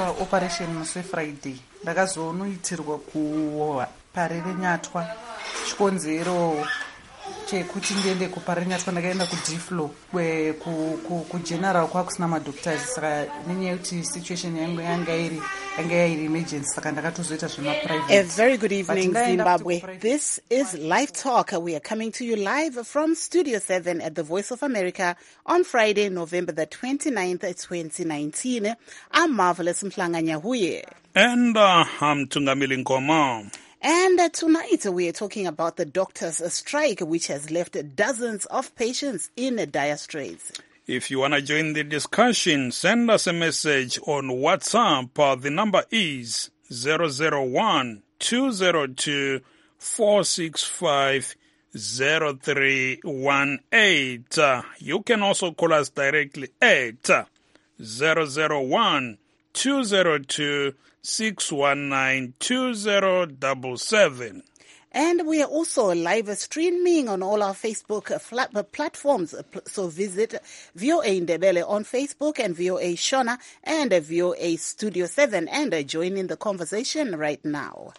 operation musi Friday ndakazonoitirwa kuPare reNyatwa. Chikonzero chekuti ndiende kuPare reNyatwa ndakaenda kuDflo kugeneral kwakusina madoctors, saka nenyaya yekuti situation yangu yanga iri emergency, saka ndakatozoita zvemaprivate. A very good evening, Zimbabwe. This is Live Talk. We are coming to you live from Studio 7 at the Voice of America on Friday, November the 29th, 2019. I'm Marvelous Mhlanga-Nyahuye. And I'm Tungamili Nkoma. And tonight we are talking about the doctors' strike, which has left dozens of patients in dire straits. If you want to join the discussion, send us a message on WhatsApp. The number is 001-202-465-0318. You can also call us directly at 001-202-619-2077. And we are also live streaming on all our Facebook platforms. So visit VOA Ndebele on Facebook and VOA Shona and VOA Studio 7 and join in the conversation right now.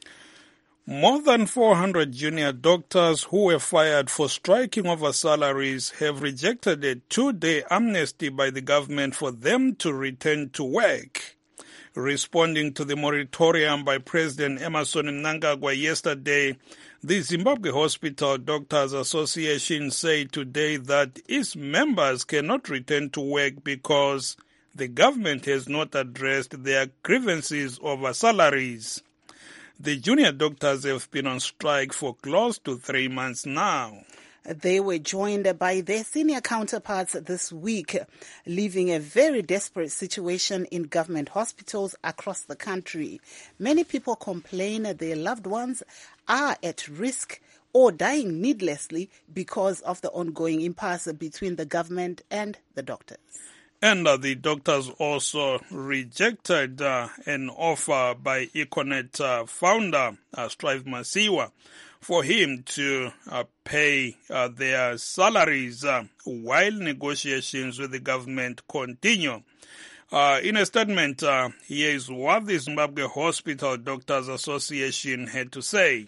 More than 400 junior doctors who were fired for striking over salaries have rejected a 2-day amnesty by the government for them to return to work. Responding to the moratorium by President Emmerson Mnangagwa yesterday, the Zimbabwe Hospital Doctors Association said today that its members cannot return to work because the government has not addressed their grievances over salaries. The junior doctors have been on strike for close to 3 months now. They were joined by their senior counterparts this week, leaving a very desperate situation in government hospitals across the country. Many people complain that their loved ones are at risk or dying needlessly because of the ongoing impasse between the government and the doctors. And the doctors also rejected an offer by Econet founder Strive Masiyiwa for him to pay their salaries while negotiations with the government continue. In a statement, here is what the Zimbabwe Hospital Doctors Association had to say.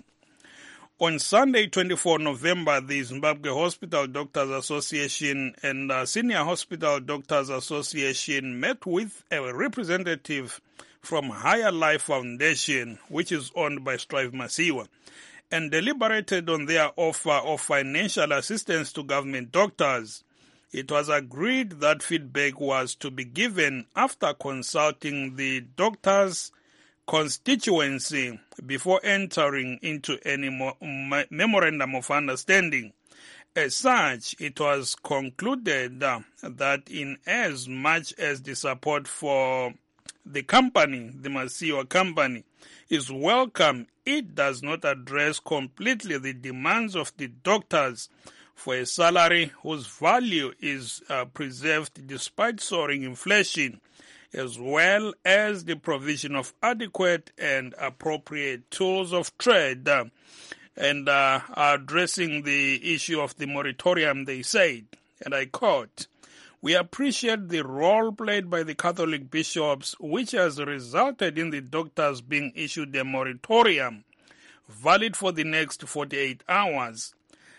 On Sunday, 24 November, the Zimbabwe Hospital Doctors Association and Senior Hospital Doctors Association met with a representative from Higher Life Foundation, which is owned by Strive Masiyiwa, and deliberated on their offer of financial assistance to government doctors. It was agreed that feedback was to be given after consulting the doctors' constituency before entering into any memorandum of understanding. As such, it was concluded that in as much as the support for the company, the Masiyiwa company, is welcome, it does not address completely the demands of the doctors for a salary whose value is preserved despite soaring inflation, as well as the provision of adequate and appropriate tools of trade. And addressing the issue of the moratorium, they said, and I quote, "We appreciate the role played by the Catholic bishops, which has resulted in the doctors being issued a moratorium valid for the next 48 hours.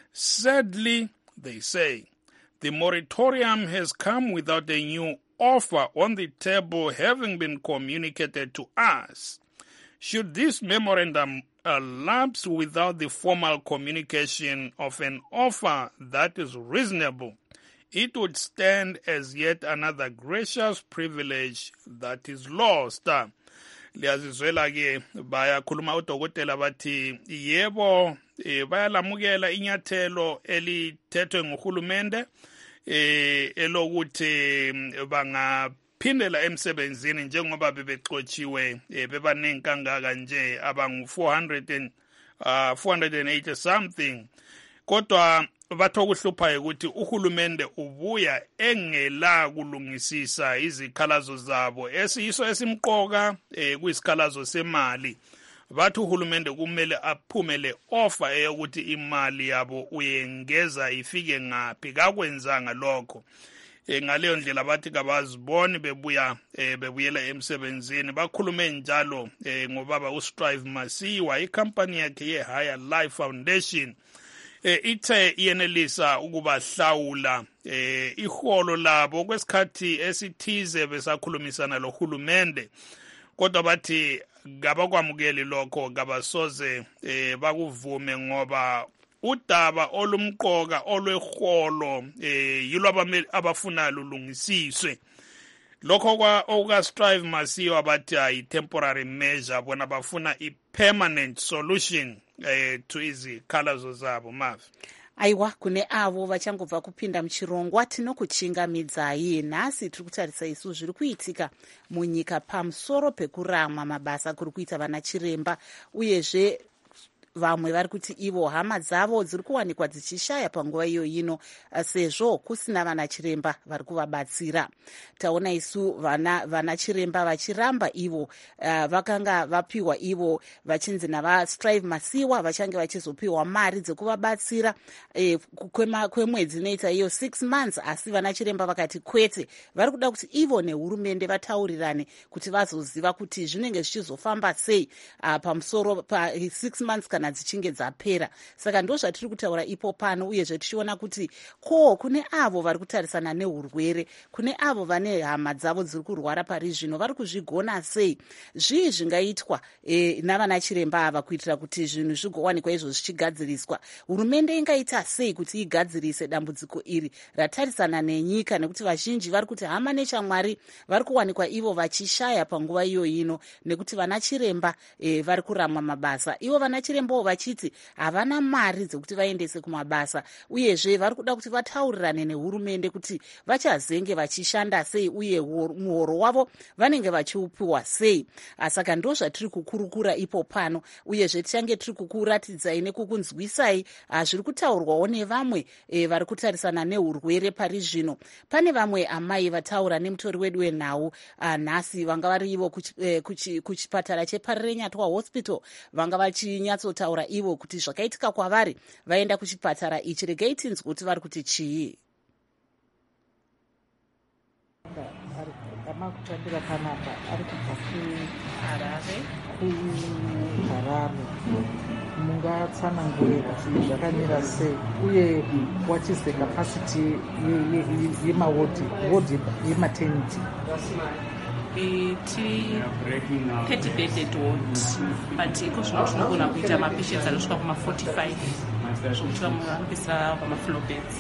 Sadly," they say, "the moratorium has come without a new offer on the table having been communicated to us. Should this memorandum lapse without the formal communication of an offer that is reasonable, it would stand as yet another gracious privilege that is lost." Liyazizwela-ke bayakhuluma udokotela bathi yebo bayalamukela inyathelo elithethwe nguhulumende elokuthi bangaphindela emsebenzini njengoba bebexotshiwe bebaningi kangaka nje abangu 480 something, kodwa batho kuhluphayo ukuthi uhulumende ubuya engela kulungisisa izikhalazo zabo esiyiso esimqoka kuyisikhalazo semali. Bathi uhulumende kumele aphumele offer eyokuthi imali yabo uyengeza ifike ngaphi, kakwenzanga lokho. ngaleyo ndlela bathi kabaziboni bebuyela emsebenzini. Bakhulume njalo ngobaba uStrive Masiwa. Ikampani yakhe ye-Higher Life Foundation ithe iyenelisa ukubahlawula iholo labo kwesikhathi esithize besakhulumisana lohulumende, kodwa bathi kabakwamukeli lokho, kabasoze bakuvume ngoba udaba olumqoka olweholo yilo abafuna lulungisiswe. Lokho okuka-Strive Masiwa bathi ayi-temporary measure, bona bafuna i-permanent solution to izikhalazo zabo. Mavi aiwa, kune avo vachangobva kupinda muchirongwa tinokuchingamidzai. Nhasi tiri kutarisa isu zviri kuitika munyika pamusoro pekuramwa mabasa kuri kuita vana chiremba, uyezve vamwe vari kuti ivo hama dzavo dziri kuwanikwa dzichishaya panguva iyo ino sezvo kusina vana chiremba vari kuvabatsira. Taona isu vana chiremba vachiramba ivo vakanga vapiwa ivo vachinzi navaStrive Masiwa vachange vachizopiwa mari dzekuvabatsira kwemwedzi inoita iyo 6 months, asi vana chiremba vakati kwete, vari kuda kuti ivo nehurumende vataurirane kuti vazoziva kuti zvinenge zvichizofamba sei pamusoro pa6 months kana dzichinge dzapera. Saka ndo zvatiri kutaura ipo pano, uyezve tichiona kuti kune avo vari kutarisana neurwere, kune avo vane hama dzavo dziri kurwara pari zvino, vari kuzvigona sei? Zvii zvingaitwa navana chiremba ava kuitira kuti zvinhu zvigowanikwa izvo zvichigadziriswa? Hurumende ingaita sei kuti igadzirise dambudziko iri ratarisana nenyika? Nekuti vazhinji vari kuti hama nechamwari vari kuwanikwa ivo vachishaya panguva iyo ino, nekuti vana chiremba vari kuramwa mabasa. Ivo vana chiremba vachiti havana mari dzekuti vaendese kumabasa, uyezve vari kuda kuti vataurirane nehurumende kuti vachazenge vachishanda sei, uye muhoro wavo vanenge vachiupiwa sei. Saka ndo zvatiri kukurukura ipo pano, uyezve tichange tiri kukuratidzai nekukunzwisai zviri kutaurwawo nevamwe vari kutarisana neurwere pari zvino. Pane vamwe amai vataura nemutori wedu wenhau nhasi, vanga vari ivo kuchipatara cheParirenyatwa Hospital, vanga vachinyatsotaura ivo kuti zvakaitika kwavari vaenda kuchipatara ichi. Regai tinzwe kuti vari kuti chii. Amakutambira panapa ari kubva kuHarare. Mungatsanangurira kuti zvakamira sei, uye what is the capacity yemawodi yematernity? 30 bedded ward, but iko zvino tinogona kuita mapatients anosvika kuma45 zvokuti vamwe vanopesera pamafloor beds.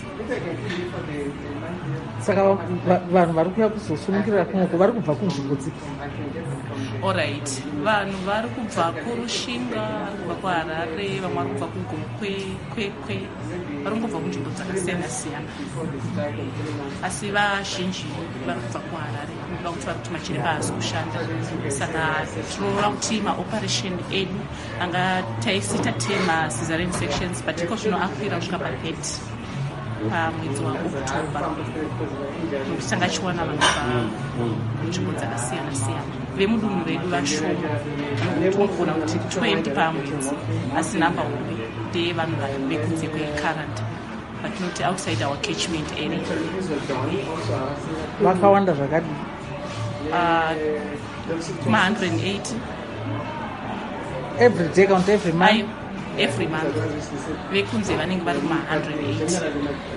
Saka vanhu vari kuya kuzosunungirira kumweko vari kubva kunzvimbo dzipi? Alright, vanhu vari kubva kuRushinga, vari kubva kuHarare, vamwe vari kubva kuGomkwekwe, vari kubva kunzvimbo dzakasiyana siyana, asi vazhinji vari kubva kuHarare kuda kuti vari kuti machiremba haasi kushanda. Saka tinoona kuti maoperation edu anga taisita tema cesarean sections, but iko zvino akuira kusvika pa30 pamwedzi waOctober, nokuti tanga chiwana vanhu munzvimbo dzakasiyana siyana. Vemudunhu redu vashoma, tinogona kuti 20 pamwedzi, asi namba hombe ndeyevanhu vekunze kwekaranda, patinoti outside our catchment area. Vakawanda zvakadi? 180 every day, count every month? Every month. Vekunze vanenge vari kuma180.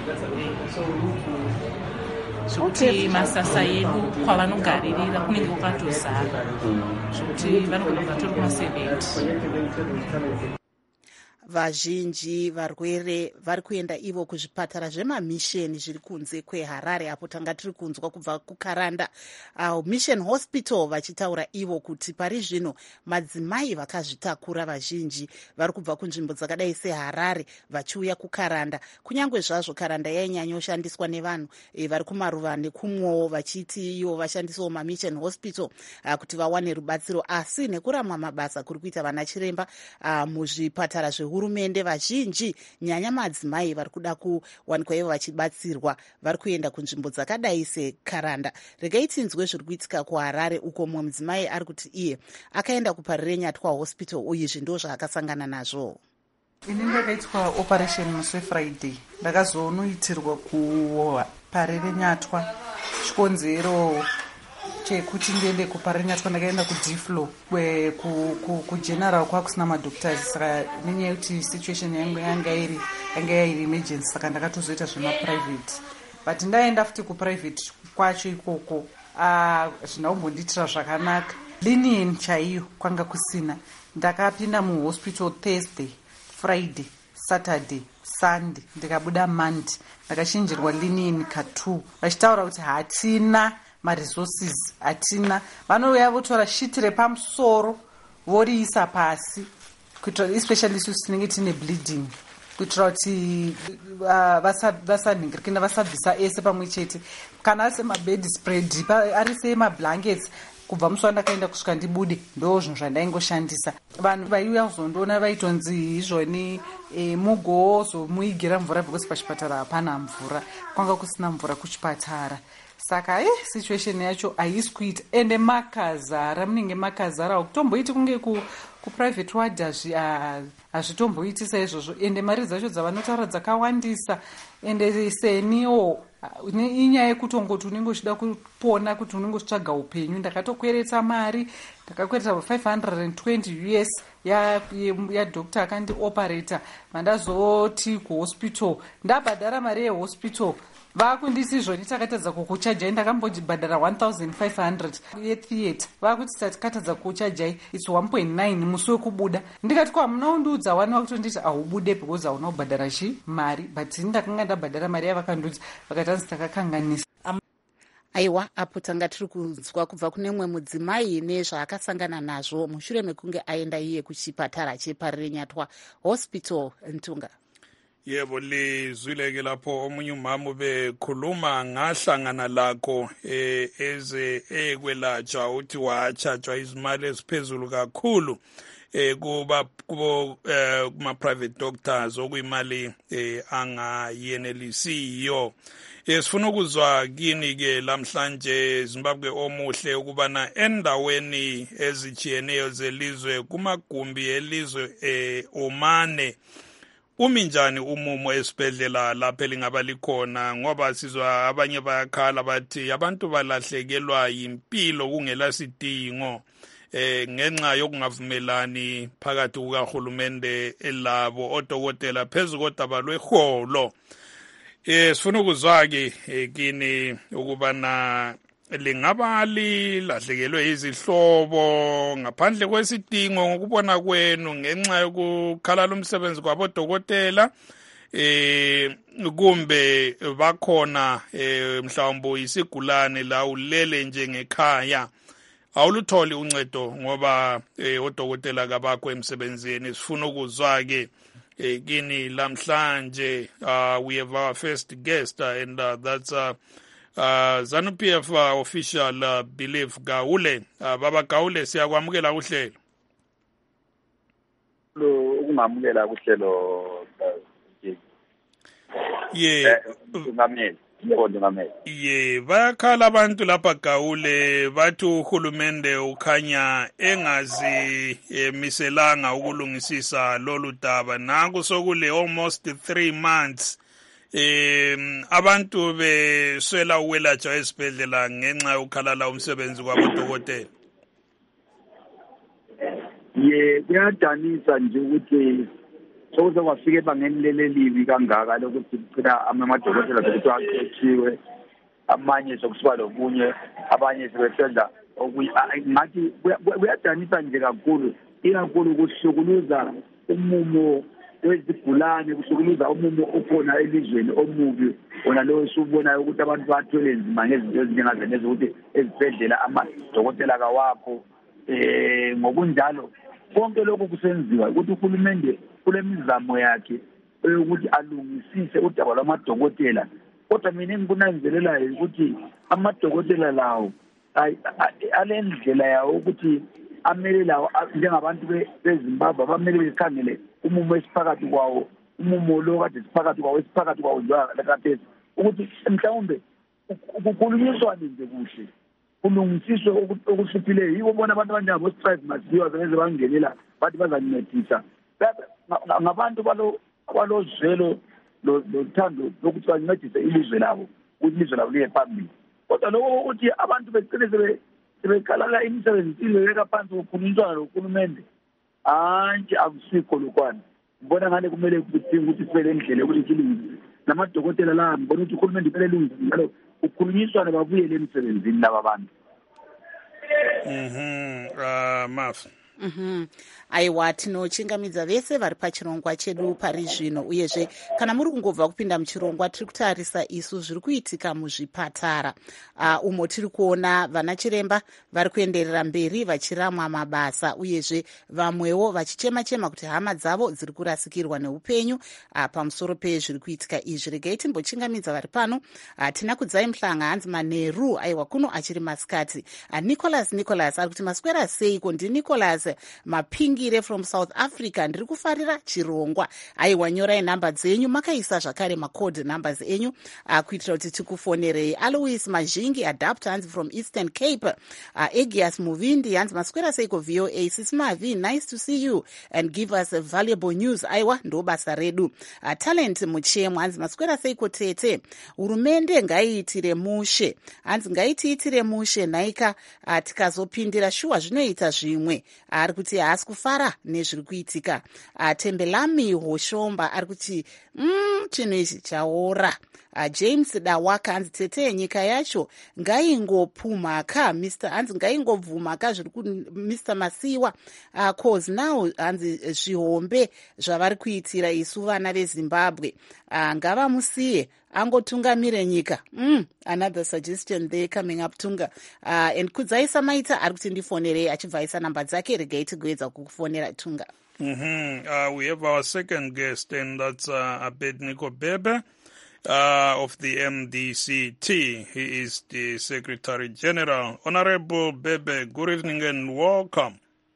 Zvokuti masasa edu kwavanogaririra kunenge kwakatozara, zvokuti vanogona kuvatori kuma70. Vazhinji varwere vari kuenda ivo kuzvipatara zvemamisheni zviri kunze kweHarare, apo tanga tiri kunzwa kubva kuKaranda Mission Hospital vachitaura ivo kuti pari zvino madzimai vakazvitakura vazhinji vari kubva kunzvimbo dzakadai seHarare vachiuya kuKaranda. Kunyange zvazvo Karanda yainyanyoshandiswa nevanhu vari kumaruva nekumwowo, vachiti ivo vashandisawo maMission Hospital kuti vawane rubatsiro, asi nekuramwa mabasa kuri kuita vana chiremba muzvipatara zvehurumende, vazhinji nyanya madzimai vari kuda kuwanikwa ivo vachibatsirwa vari kuenda kunzvimbo dzakadai seKaranda. Regai tinzwe zviri kuitika kuHarare, uko mumwe mudzimai ari kuti iye akaenda kuParirenyatwa Hospital, uyezvi ndo zvaakasangana nazvo. ini ndakaitwa operation musi weFriday. Ndakazonoitirwa kuParere Nyatwa. Chikonzero chekuti ndiende kuParere Nyatwa ndakaenda kuDflo kugeneral kwakusina madoctors. Saka nenyaya yekuti situation yangu yanga iri emergency, saka ndakatozoita zvemaprivate. But ndaenda futi kuprivate kwacho ikoko zvinakumbondiitira zvakanaka. Linen chaiyo kwanga kusina. Ndakapinda muhospital Thursday, Friday, Saturday, Sunday, ndikabuda Monday. Ndakachinjirwa linen ka2 vachitaura kuti hatina maresources, hatina. Vanouya votora shiti repamusoro voriisa pasi, kuitira especially isu tinenge tine bleeding, kuitira kuti vasanhingirikana vasabvisa ese pamwe chete. Kana ari semabed spread, ari semablankets, kubva musi wandakaenda kusvika ndibude ndo zvinhu zvandaingoshandisa. Vanhu vaiuya kuzondoona vaitonzi izvoni mugozomuigira mvura because pachipatara hapana mvura, kwanga kusina mvura kuchipatara. Saka situation yacho haisi kuita, ende makazara, munenge makazara. Kutomboiti kunge kuprivate ward hazvitomboiti saizvozvo, ende mari dzacho dzavanotaura dzakawandisa. Ende seniwo inyaya yekuti ungoti unenge uchida kupona, kuti unenge uchitsvaga upenyu. Ndakatokweretsa mari, ndakakweretsa 520 US yadoctor akandioperata. Mandazoti kuhospital ndabhadhara mari yehospital, vakundisi izvoni takatadza kukuchajai. Ndakambobhadhara 1500 yetheatre, vakuti takatadza kukuchajai it's 1.9 musi wekubuda. Ndikati kwa munoundiudza wani wakutonditi haubude because hauna kubhadhara mari, but ndakanga ndabhadhara mari yavakandiudza, vakatanzi takakanganisa. Aiwa, apo tanga tiri kunzwa kubva kune mumwe mudzimai nezvaakasangana nazvo mushure mekunge aenda iye kuchipatara cheParere Nyatwa Hospital Ntunga. Yebo, lizwileke lapho omunye umama bekhuluma ngahlangana lakho eze ekwelatshwa uthi wachajwa izimali eziphezulu kakhulu kuma private doctors okuyimali angayenelisiyo. Sifuna ukuzwa kini ke lamhlanje Zimbabwe omuhle ukubana endaweni ezijiyeneyo zelizwe kumagumbi elizwe omane uminjani umumo esibhedlela lapho elingaba likhona, ngoba sizwa abanye bayakhala bathi abantu balahlekelwa yimpilo kungela sidingo ngenxa yokungavumelani phakathi kukahulumende elabo odokotela phezu kodaba lweholo. Sifuna ukuzwa-ke kini ukubana lingaba lilahlekelwe izihlobo ngaphandle kwesidingo ngokubona kwenu ngenxa yokukhalala umsebenzi kwabodokotela, kumbe bakhona mhlawumbe isigulane la ulele njengekhaya awulutholi uncedo ngoba odokotela kabakho emsebenzini. Sifuna ukuzwa-ke kini lamhlanje. We have our first guest and that's ZANU-PF official Believe Gaule. Baba Gaule, siyakwamukela kuhlelo. Ukungamukela kuhlelo bayakhala abantu lapha Gaule bathi uhulumende ukhanya engazi miselanga ukulungisisa lolu daba. Nanku sokule almost 3 months abantu beswela ukwelatshwa esibhedlela ngenxa yokukhalala umsebenzi kwabodokotela. Kuyadanisa nje ukuthi sokuze kwafika ebangeni lelibi kangaka lokuthi kuphela amadokotela sekuthiwa aqeqeshiwe, amanye sokusiba lokunye, abanye sebesenza ngathi kuyadanisa nje kakhulu, ikakhulu kuhlukuluza umumo wezigulane, kuhlukuluza umumo okhona elizweni omubi wona lowo esiubonayo ukuthi abantu bathwele nzima ngezinto ezinjengazenezi ukuthi ezibhedlela amadokotela kawakho. Ngokunjalo konke lokho kusenziwa ukuthi uhulumende kule mizamo yakhe ukuthi alungisise udaba lwamadokotela. Kodwa mina engikunanzelelayo ukuthi amadokotela lawo alendlela yawo ukuthi amele lawo njengabantu beZimbabwe bamele bekhangele umumo esiphakathi kwawo, umumo lo kade siphakathi kwawo njengakade, ukuthi mhlawumbe kukhulunyiswane nje kuhle, kulungisiswe okuhluphileyo. Yibo bona abantu abanjengabo Strive Masiyiwa sebeze bangenela bathi bazancedisa. ngabantu abalozwelo lothando lokuthi bancedise ilizwe labo ukuthi ilizwe labo liye phambili. Kodwa lokho ukuthi abantu begcine sebekalala imisebenzi ileka phansi kukhulunyiswana nohulumende, hantshi akusikho lokwana. Ngibona ngane kumele kudinga ukuthi sibe lendlela ukuthi silungise namadokotela la, ngibona ukuthi uhulumende kumele lungise njalo kukhulunyiswana babuyele emsebenzini laba bantu. Maf. Aiwa, tinochingamidza vese vari pachirongwa chedu pari zvino, uyezve kana muri kungobva kupinda muchirongwa tiri kutarisa isu zviri kuitika muzvipatara umo tiri kuona vana chiremba vari kuenderera mberi vachiramwa mabasa, uyezve vamwewo vachichema-chema kuti hama dzavo dziri kurasikirwa neupenyu pamusoro pezviri kuitika izvi. Regai timbochingamidza vari pano. Tina Kudzai Mhlanga, hanzi Maneru, aiwa kuno achiri Masikati. Nicholas ari kuti maswera seiko? Nicholas Mapingire from South Africa, ndiri kufarira chirongwa. Aiwa, nyorai nhamba dzenyu, makaisa zvakare macode numbers enyu kuitira kuti tikufonerei. Alois Mazhingi Adapt, hanzi from Eastern Cape. Egias Muvindi, hanzi maswera seiko VOA. Sismavi, nice to see you and give us valuable news. Aiwa, ndo basa redu. Talent Muchemo, hanzi maswera seiko tete. Hurumende ngaiitire mushe, hanzi ngaitiitire mushe naika tikazopindira shuwa zvinoita zvimwe. Ari kuti haasi kufara nezviri kuitika. Tembelami Hoshomba ari kuti chinhu ichi chaora. James Dawaka, hanzi tete nyika yacho ngaingopumhaka, hanzi ngaingobvumhaka zviri Mr. Masiwa, cause now hanzi zvihombe zvavari kuitira isu vana veZimbabwe, ngavamusiye angotungamire nyika. Another suggestion there coming up, Tunga. And Kudzai Samaita ari kuti ndifonerei achibvaisa namba dzake. Regai tigoedza kukufonera, Tunga. We have our second guest, and that's Abednego Bebe of the MDCT. He is the Secretary General. Honorable Bebe, good evening and welcome.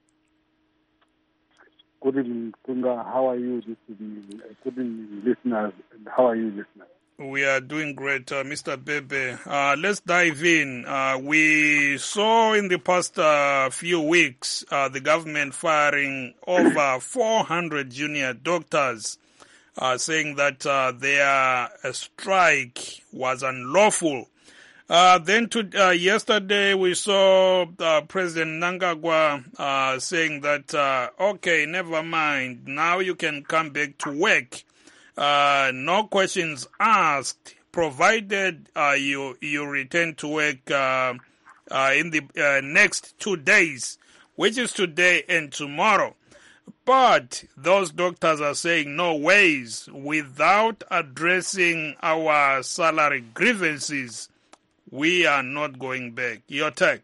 Good evening, Tunga. How are you this evening? Good evening, listeners. And how are you, listeners? We are doing great, Mr. Bebe. Let's dive in. We saw in the past few weeks the government firing over 400 junior doctors, saying that their strike was unlawful. Then yesterday we saw President Mnangagwa saying that, okay, never mind, now you can come back to work. No questions asked, provided you return to work in the next 2 days, which is today and tomorrow. But those doctors are saying no ways, without addressing our salary grievances, we are not going back. Your take?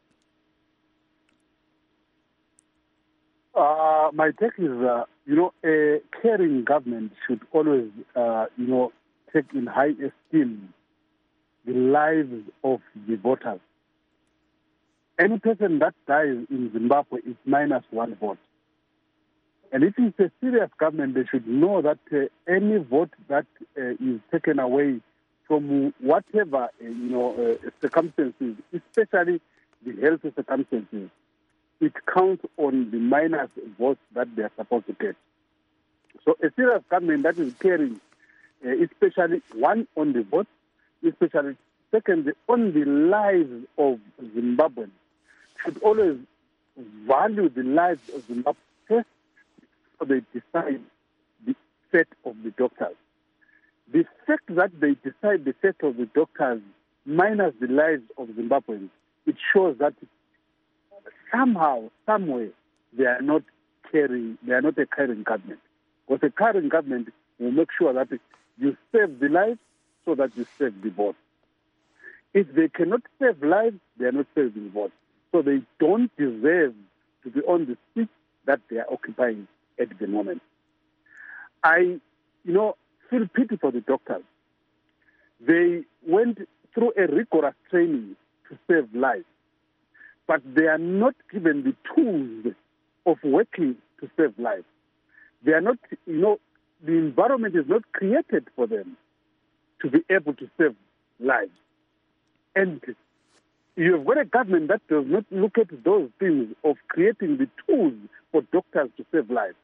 My take is, a caring government should always, take in high esteem the lives of the voters. Any person that dies in Zimbabwe is minus one vote. And if it's a serious government, they should know that any vote that is taken away from whatever, circumstances, especially the health circumstances, it counts on the minus votes that they are supposed to get. So a serious government that is caring, especially one on the votes, especially secondly on the lives of Zimbabweans, should always value the lives of Zimbabweans first before they decide the fate of the doctors. The fact that they decide the fate of the doctors minus the lives of Zimbabweans, it shows that somehow, somewhere, they are not caring. They are not a caring government. Because a caring government will make sure that you save the lives so that you save the votes. If they cannot save lives, they are not saving votes. So they don't deserve to be on the seat that they are occupying at the moment. I, feel pity for the doctors. They went through a rigorous training to save lives, but they are not given the tools of working to save lives. They are not, the environment is not created for them to be able to save lives. And you have got a government that does not look at those things of creating the tools for doctors to save lives.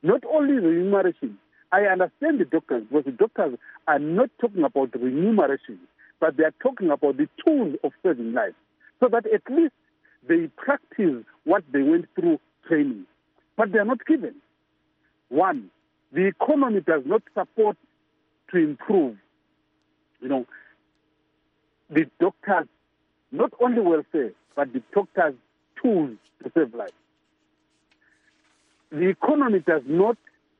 Not only remuneration. I understand the doctors, because the doctors are not talking about remuneration, but they are talking about the tools of saving lives, so that at least they practice what they went through training. But they are not given. One, the economy does not support to improve, the doctors, not only welfare, but the doctors' tools to save lives. The economy does not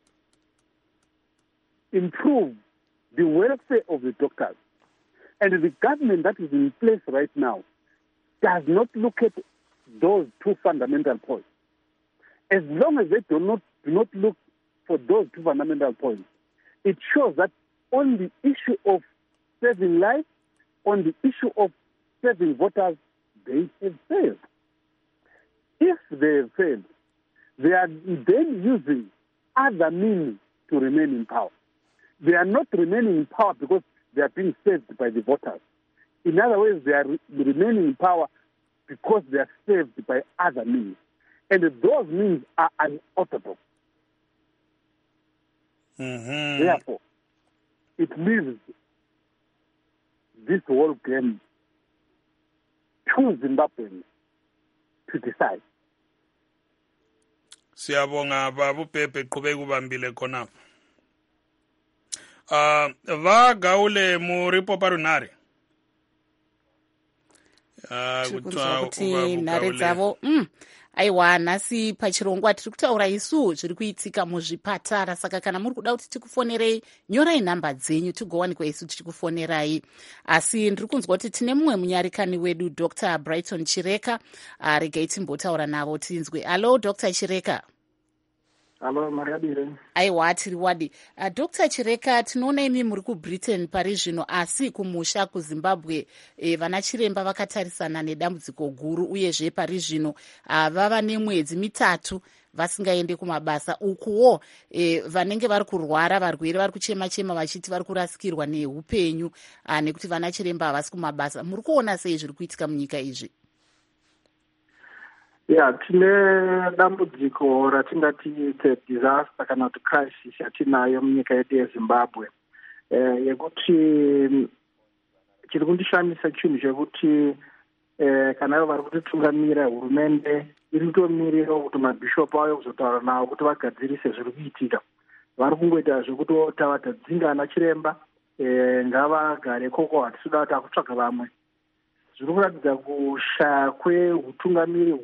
improve the welfare of the doctors. And the government that is in place right now does not look at those two fundamental points. As long as they do not look for those two fundamental points, it shows that on the issue of saving lives, on the issue of saving voters, they have failed. If they have failed, they are then using other means to remain in power. They are not remaining in power because they are being saved by the voters. In other words, they are remaining in power because they are saved by other means. And those means are unorthodox. Mm-hmm. Therefore, it leaves this whole game to Zimbabweans to decide. Siyabonga babu Pepe qhubeka ubambile khona. Va Gaule muripo parunare. Kuti nhare dzavo aiwa nhasi pachirongwa tiri kutaura isu zviri kuitika muzvipatara, saka kana muri kuda kuti tikufonerei nyorai nhamba dzenyu tigowanikwa isu tichikufonerai. Asi ndiri kunzwa kuti tine mumwe munyarikani wedu Dr. Brighton Chireka. Regai timbotaura navo tinzwe. Allo Dr. Chireka. Allo Mariabire. Aiwa tiri wadi. Dr. Chireka, tinoona imi muri kuBritain pari zvino, asi kumusha kuZimbabwe vana chiremba vakatarisana nedambudziko guru, uyezve pari zvino vava nemwedzi mitatu vasingaende kumabasa. Ukuwo vanenge vari kurwara, varwere vari kuchema-chema vachiti vari kurasikirwa neupenyu nekuti vana chiremba havasi kumabasa. Muri kuona sei zviri kuitika munyika izvi? Tine dambudziko ratingati disaster kana kuti crisis yatinayo munyika yedu yeZimbabwe, yekuti chiri kundishamisa chinhu chekuti kana ivo vari kutitungamira hurumende iri kutomirira kuti mabhishopu auye kuzotaura navo kuti vagadzirise zviri kuitika. Vari kungoita zvekuti tavadzinga ana chiremba ngavagare koko, hatisuda kuti akutsvaga vamwe. Zviri kuratidza kushaya kweutungamiri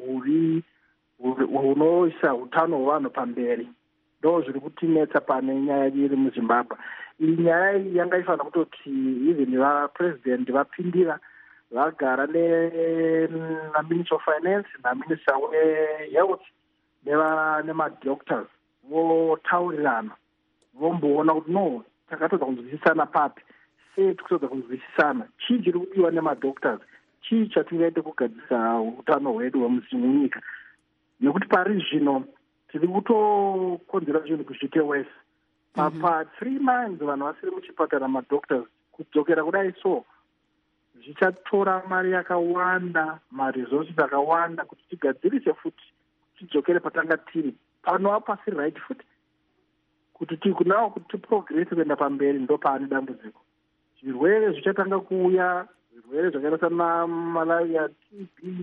hunoisa hutano hwevanhu pamberi. Ndo zviri kutinetsa pane nyaya iri muZimbabwe. Iyi nyaya iyi yanga ifanira kutoti even vapresident vapindira vagara naminister of finance naminister wehealth nemadoctors votaurirana vomboona kuti no, takatodza kunzwisisana papi, sei tikutodza kunzwisisana, chii chiri kudiwa nemadoctors, chii chatingaite kugadzisa utano hwedu munyika. Nekuti pari zvino tiri kutokonzera zvinhu kuzvite wese. Pa 3 months vanhu vasiri muchipatara madoctors, kudzokera kudai so zvichatora mari yakawanda, maresources akawanda kuti tigadzirise futi, tidzokere patanga tiri. Panova pasi right futi kuti tikunawo kuti tiprogress kuenda pamberi, ndo paane dambudziko. Zvirwere zvichatanga kuuya, zvirwere zvakaita sana malaria, TB,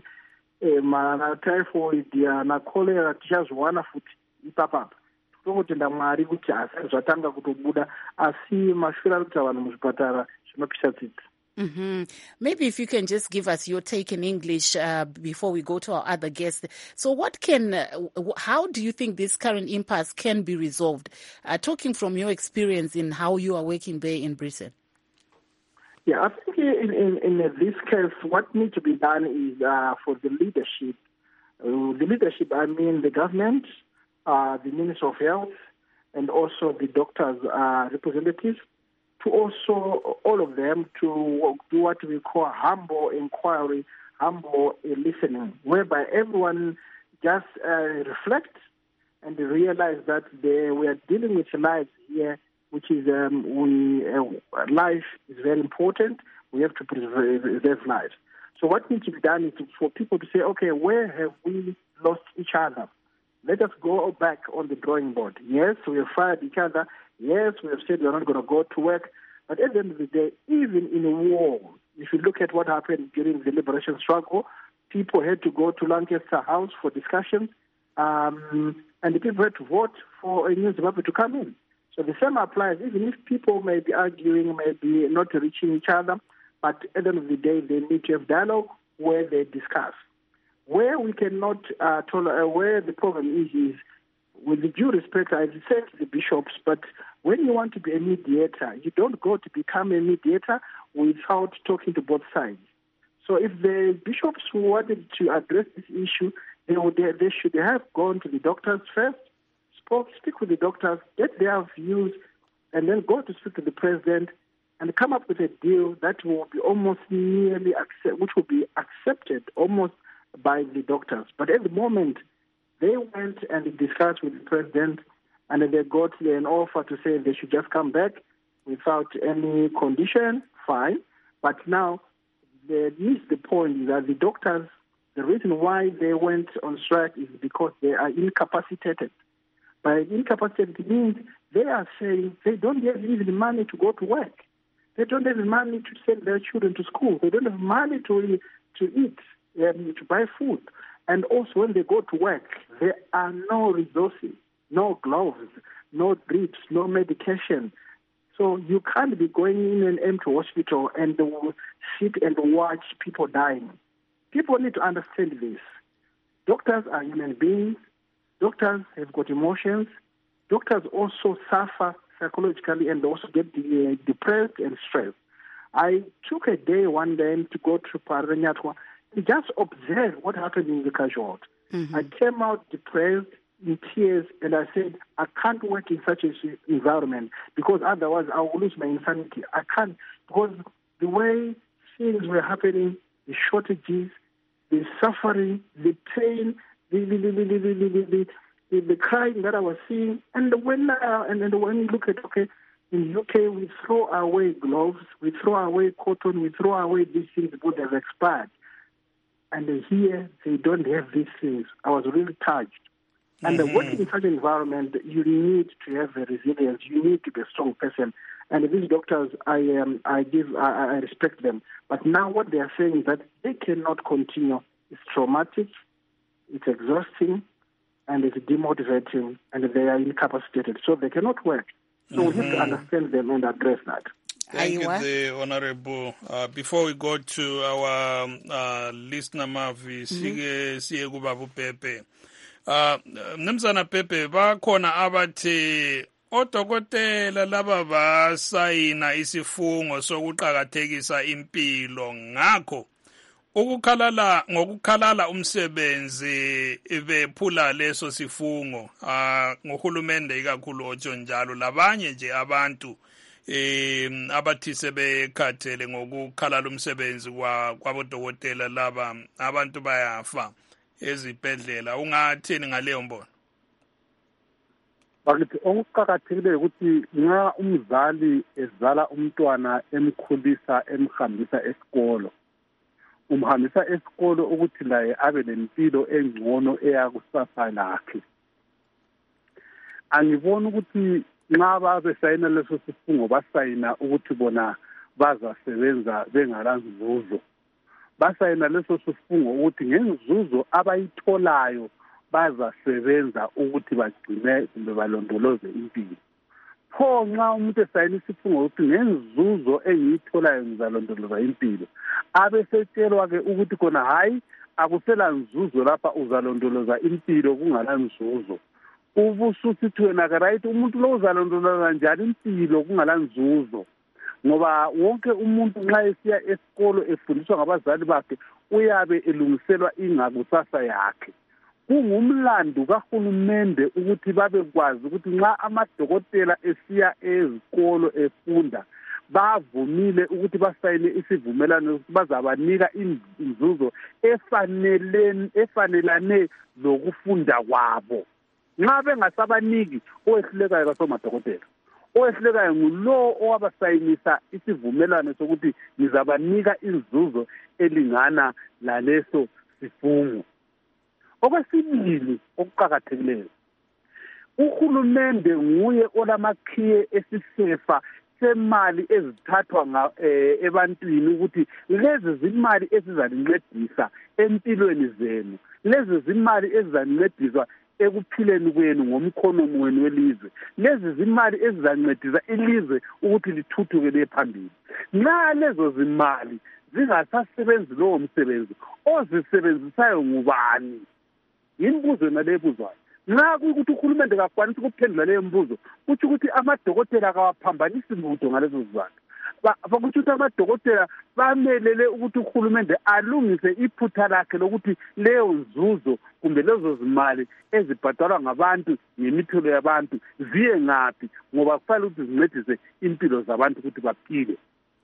typhoid na cholera tichazviwana futi ipapapa. Totenda Mwari kuti asai zvatanga kutobuda, asi mashure ari kuita vanhu muzvipatara zvinopisa tsitsi. Maybe if you can just give us your take in English before we go to our other guests. So how do you think this current impasse can be resolved? Talking from your experience in how you are working there in Britain. I think in this case, what needs to be done is for the leadership. The leadership, I mean the government, the Minister of Health, and also the doctors' representatives, to also all of them to do what we call humble inquiry, humble listening, whereby everyone just reflects and realize that we are dealing with lives here, which is life is very important. We have to preserve lives. So what needs to be done is for people to say, okay, where have we lost each other? let us go back on the drawing board. Yes, we have fired each other. Yes, we have said we're not going to go to work. But at the end of the day, even in a war, if you look at what happened during the liberation struggle, people had to go to Lancaster House for discussions, and the people had to vote for a new Zimbabwe to come in. So the same applies, even if people may be arguing, may be not reaching each other, but at the end of the day, they need to have dialogue where they discuss. Where we cannot tolerate, where the problem is with the due respect, I say to the bishops, but when you want to be a mediator, you don't go to become a mediator without talking to both sides. So if the bishops wanted to address this issue, they should have gone to the doctors first, speak with the doctors, get their views, and then go to speak to the president and come up with a deal that will be almost nearly which will be accepted almost by the doctors. But at the moment, they went and discussed with the president, and they got an offer to say they should just come back without any condition. Fine. But now, the point is that the doctors, the reason why they went on strike is because they are incapacitated. By incapacitated, it means they are saying they don't have even money to go to work. They don't have money to send their children to school. They don't have money to eat, to buy food. And also when they go to work, there are no resources, no gloves, no drips, no medication. So you can't be going in an empty hospital and sit and watch people dying. People need to understand this. Doctors are human beings. Doctors have got emotions. Doctors also suffer psychologically and also get depressed and stressed. I took a day one day to go to Paranyatwa and just observe what happened in the casualty. I came out depressed, in tears, and I said, I can't work in such an environment because otherwise I will lose my insanity. I can't, because the way things were happening, the shortages, the suffering, the pain, the crying that I was seeing, and when you look at, okay, in UK we throw away gloves, we throw away cotton, we throw away these things because they've expired. And here they don't have these things. I was really touched. And working in such an environment, you need to have a resilience. You need to be a strong person. And these doctors, I respect them. But now what they are saying is that they cannot continue. It's traumatic, it's exhausting, and it's demotivating, and they are incapacitated. So they cannot work. So we have to understand them and address that. Thank you, the Honorable. Before we go to our listener, Mavi, siye kubabu Pepe. Mnumzana Pepe, bakhona abathi odokotela laba basayina isifungo sokuqhakathekisa impilo ngakho ngokukhalala umsebenzi bephula leso sifungo ngohulumende ikakhulu otsho njalo labanye nje abantu abathi sebekhathele ngokukhalala umsebenzi kwabodokotela laba abantu bayafa ezibhedlela. Ungathini ngaleyo mbono? Bakithi okuqhakathekileyo ukuthi nxa umzali ezala umntwana emkhulisa emhambisa esikolo, umhambisa esikolo ukuthi laye abe lempilo engcono eyakusasa lakhe. Angibona ukuthi nxa babesayina leso sifungo basayina ukuthi bona bazasebenza bengalanzuzo. Basayina leso sifungo ukuthi ngenzuzo abayitholayo bazasebenza ukuthi bagcine kumbe balondoloze impilo. Pho nxa umuntu esayina isifungo ukuthi ngenzuzo engiyitholayo ngizalondoloza impilo, abesetshelwa-ke ukuthi khona hayi akusela nzuzo lapha uzalondoloza impilo kungala nzuzo. Ubususithi wena-ke right umuntu lo uzalondoloza njani impilo kungala nzuzo? Ngoba wonke umuntu nxa esiya esikolo efundiswa ngabazali bakhe uyabe elungiselwa ingakusasa yakhe. Kungumlando kahulumende ukuthi babekwazi ukuthi nxa amadokotela esiya ezikolo efunda bavumile ukuthi basayine isivumelano ukuthi bazabanika inzuzo efanelane lokufunda kwabo. Nxa bengasabaniki owehlulekayo kasomadokotela, owehlulekayo ngulo owabasayinisa isivumelano sokuthi nizabanika inzuzo elingana laleso sifungo. Okwesibili okuqhakathekileyo, uhulumende nguye olamakhiye esisefa semali ezithathwa ebantwini ukuthi lezi zimali ezizalincedisa empilweni zenu, lezi zimali ezizalincediswa ekuphileni kwenu ngomkhono wenu welizwe, lezi zimali ezizancedisa ilizwe ukuthi lithuthuke liye phambili. Nxa lezo zimali zingasasebenzi lowo msebenzi, ozisebenzisayo ngubani? Yimbuzo nalebuzwayo. Nxa kuyikuthi uhulumende kakwanisi ukuphendula leyo mbuzo, kuthi ukuthi amadokotela kawaphambanisi lutho ngalezo zizathu. Bakuthi ukuthi amadokotela bamelele ukuthi uhulumende alungise iphutha lakhe lokuthi leyo nzuzo kumbe lezo zimali ezibhadalwa ngabantu ngemitholo yabantu ziye ngaphi, ngoba kufanele ukuthi zincedise impilo zabantu ukuthi baphile.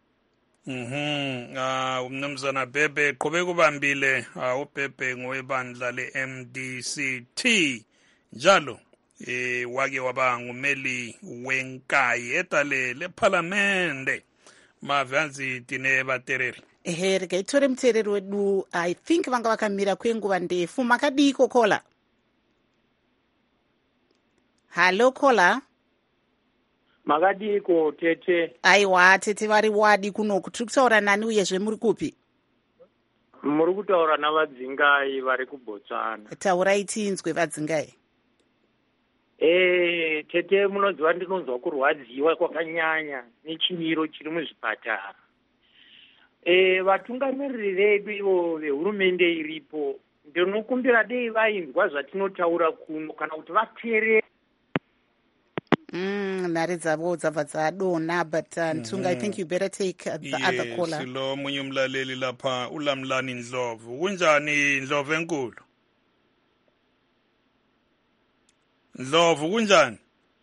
Umnumzana Bhebhe qhubeka ubambile. uBhebhe ngowebandla le-MDCT njalo wake waba ngumeli wenkayi etale lephalamende mavhanzi tine vatereri. Re ka ithore mutereri wedu I think vanga vakamira kwenguva ndefu. Makadiko Kola? Halo Kola? Makadiko tete? Aiwa tete vari wadi kunoku. Tiri kutaura nani uyezve muri kupi? Muri kutaura navadzingai vari kuBotswana. Taurai tinzwe vadzingai. Tete munoziva ndinonzwa kurwadziwa kwakanyanya nechimiro chiri muzvipatara. Vatungamiriri vedu ivo vehurumende iripo ndinokumbira dei vainzwa zvatinotaura kuno kana kuti vateerera. Nhare dzavo dzabva dzadonha, but Ntunga, I think you better take the other caller. Silo munye umlaleli lapha uLamlani Ndlovu. Kunjani Ndlovu enkulu? Ndlovu kunjani?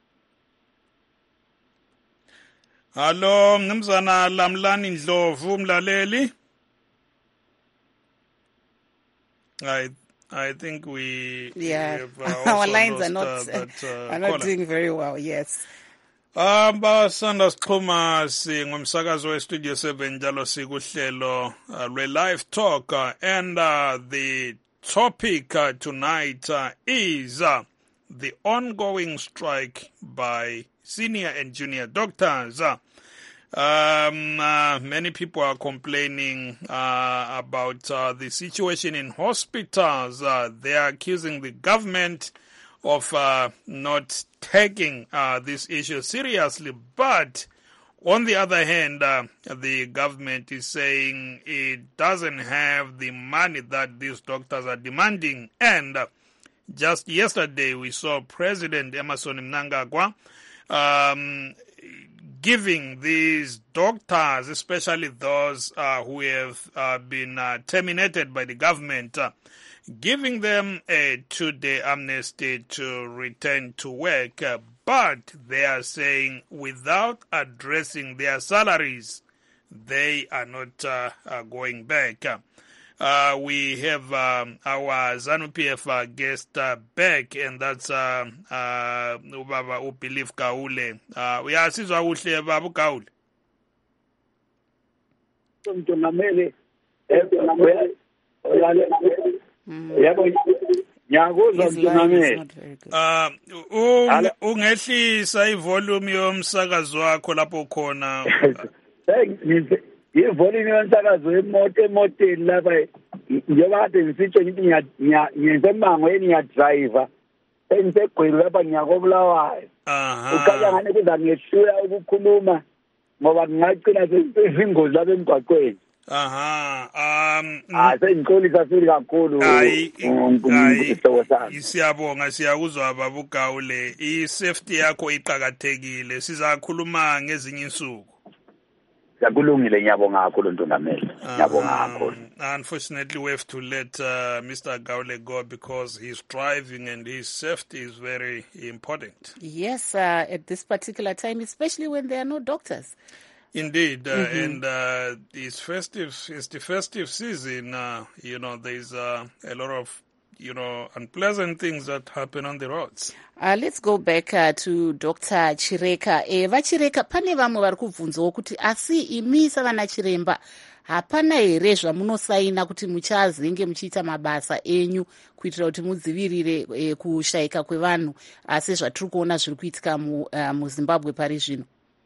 Hallo mnumzana Lamlani Ndlovu mlaleli? I think we have our lines are not doing very well. Yes. Basanda sixhuma singumsakazo weStudio 7 njalo sikuhlelo lwe-Live Talk and the topic tonight is the ongoing strike by senior and junior doctors. Many people are complaining about the situation in hospitals. They are accusing the government of not taking this issue seriously. But on the other hand, the government is saying it doesn't have the money that these doctors are demanding. And just yesterday, we saw President Emmerson Mnangagwa giving these doctors, especially those who have been terminated by the government, giving them a 2-day amnesty to return to work. But they are saying without addressing their salaries, they are not going back. We have our ZANU-PF guest back, and that's Ubaba Ubelief Kaule. Uyasizwa kuhle Baba Kaule? Ungehlisa ivolume yomsakazo wakho lapho khona. Ivolume yomsakazo emoteni lapha njengoba kade ngisitsho ngithi ngisemangweni ngiyadriver engisegwini lapha ngiyakobulawayo. Ukhanya ngani kuza ngehlula ukukhuluma ngoba ngingagcina sezingozi lapha emgwaqweni. Sengixolisa sili kakhulu. Siyabonga, siyakuzwa Baba Kaule. I-safety yakho iqhakathekile. Sizakhuluma ngezinye insuku. Unfortunately, we have to let Mr. Gaule go because he's driving and his safety is very important. Yes, at this particular time, especially when there are no doctors. Indeed, and it's the festive season. There's a lot of unpleasant things that happen on the roads. Let's go back to Dr. Chireka. Vachireka, pane vamwe vari kubvunzawo kuti asi imi savana chiremba hapana here zvamunosaina kuti muchazenge muchiita mabasa enyu kuitira kuti mudzivirire kushayika kwevanhu sezvatiri kuona zviri kuitika muzimbabwe pari zvino?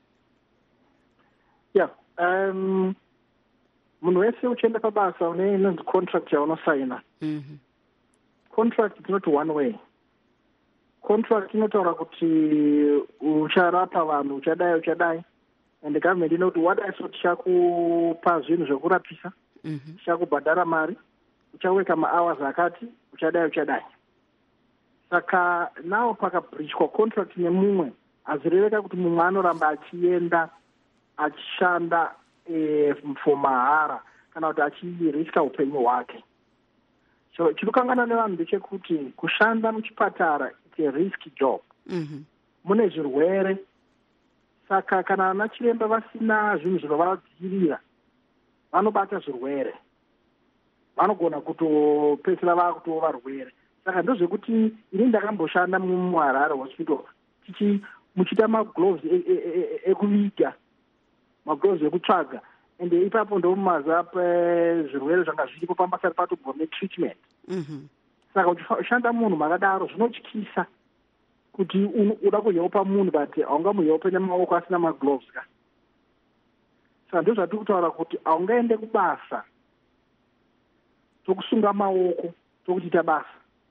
Munhu wese uchienda pabasa unenonzi contract yaunosaina. Contract is not one way. Contract inotaura kuti ucharapa vanhu uchadai and the government inoti wadaiso tichakupa zvinhu zvekurapisa, tichakubhadhara mari, uchaweka mahours akati, uchadai. Saka nawo pakabreachwa contract nemumwe, azireveka kuti mumwe anoramba achienda achishanda for mahara kana kuti achiriska upenyu hwake. So chirikangana nevanhu ndechekuti kushanda muchipatara it's a risky job. Mune zvirwere, saka kana ana chiremba vasina zvinhu zvinovadzirira vanobata zvirwere, vanogona kutopedzisira vakutowa varwere. Saka ndozvekuti ini ndakamboshanda muHarare hospital muchita magloves ekuviga, magloves ekutsvaga, and ipapo ndomumaza pezvirwere zvanga zviripo pambasa patobva netreatment. Saka uchishanda munhu makadaro zvinotyisa kuti uda kuhelpa munhu but haungamuhelpe nemaoko asina magloves ka. Saka ndo zvatiri kutaura kuti haungaende kubasa tokusunga maoko tokuchiita basa.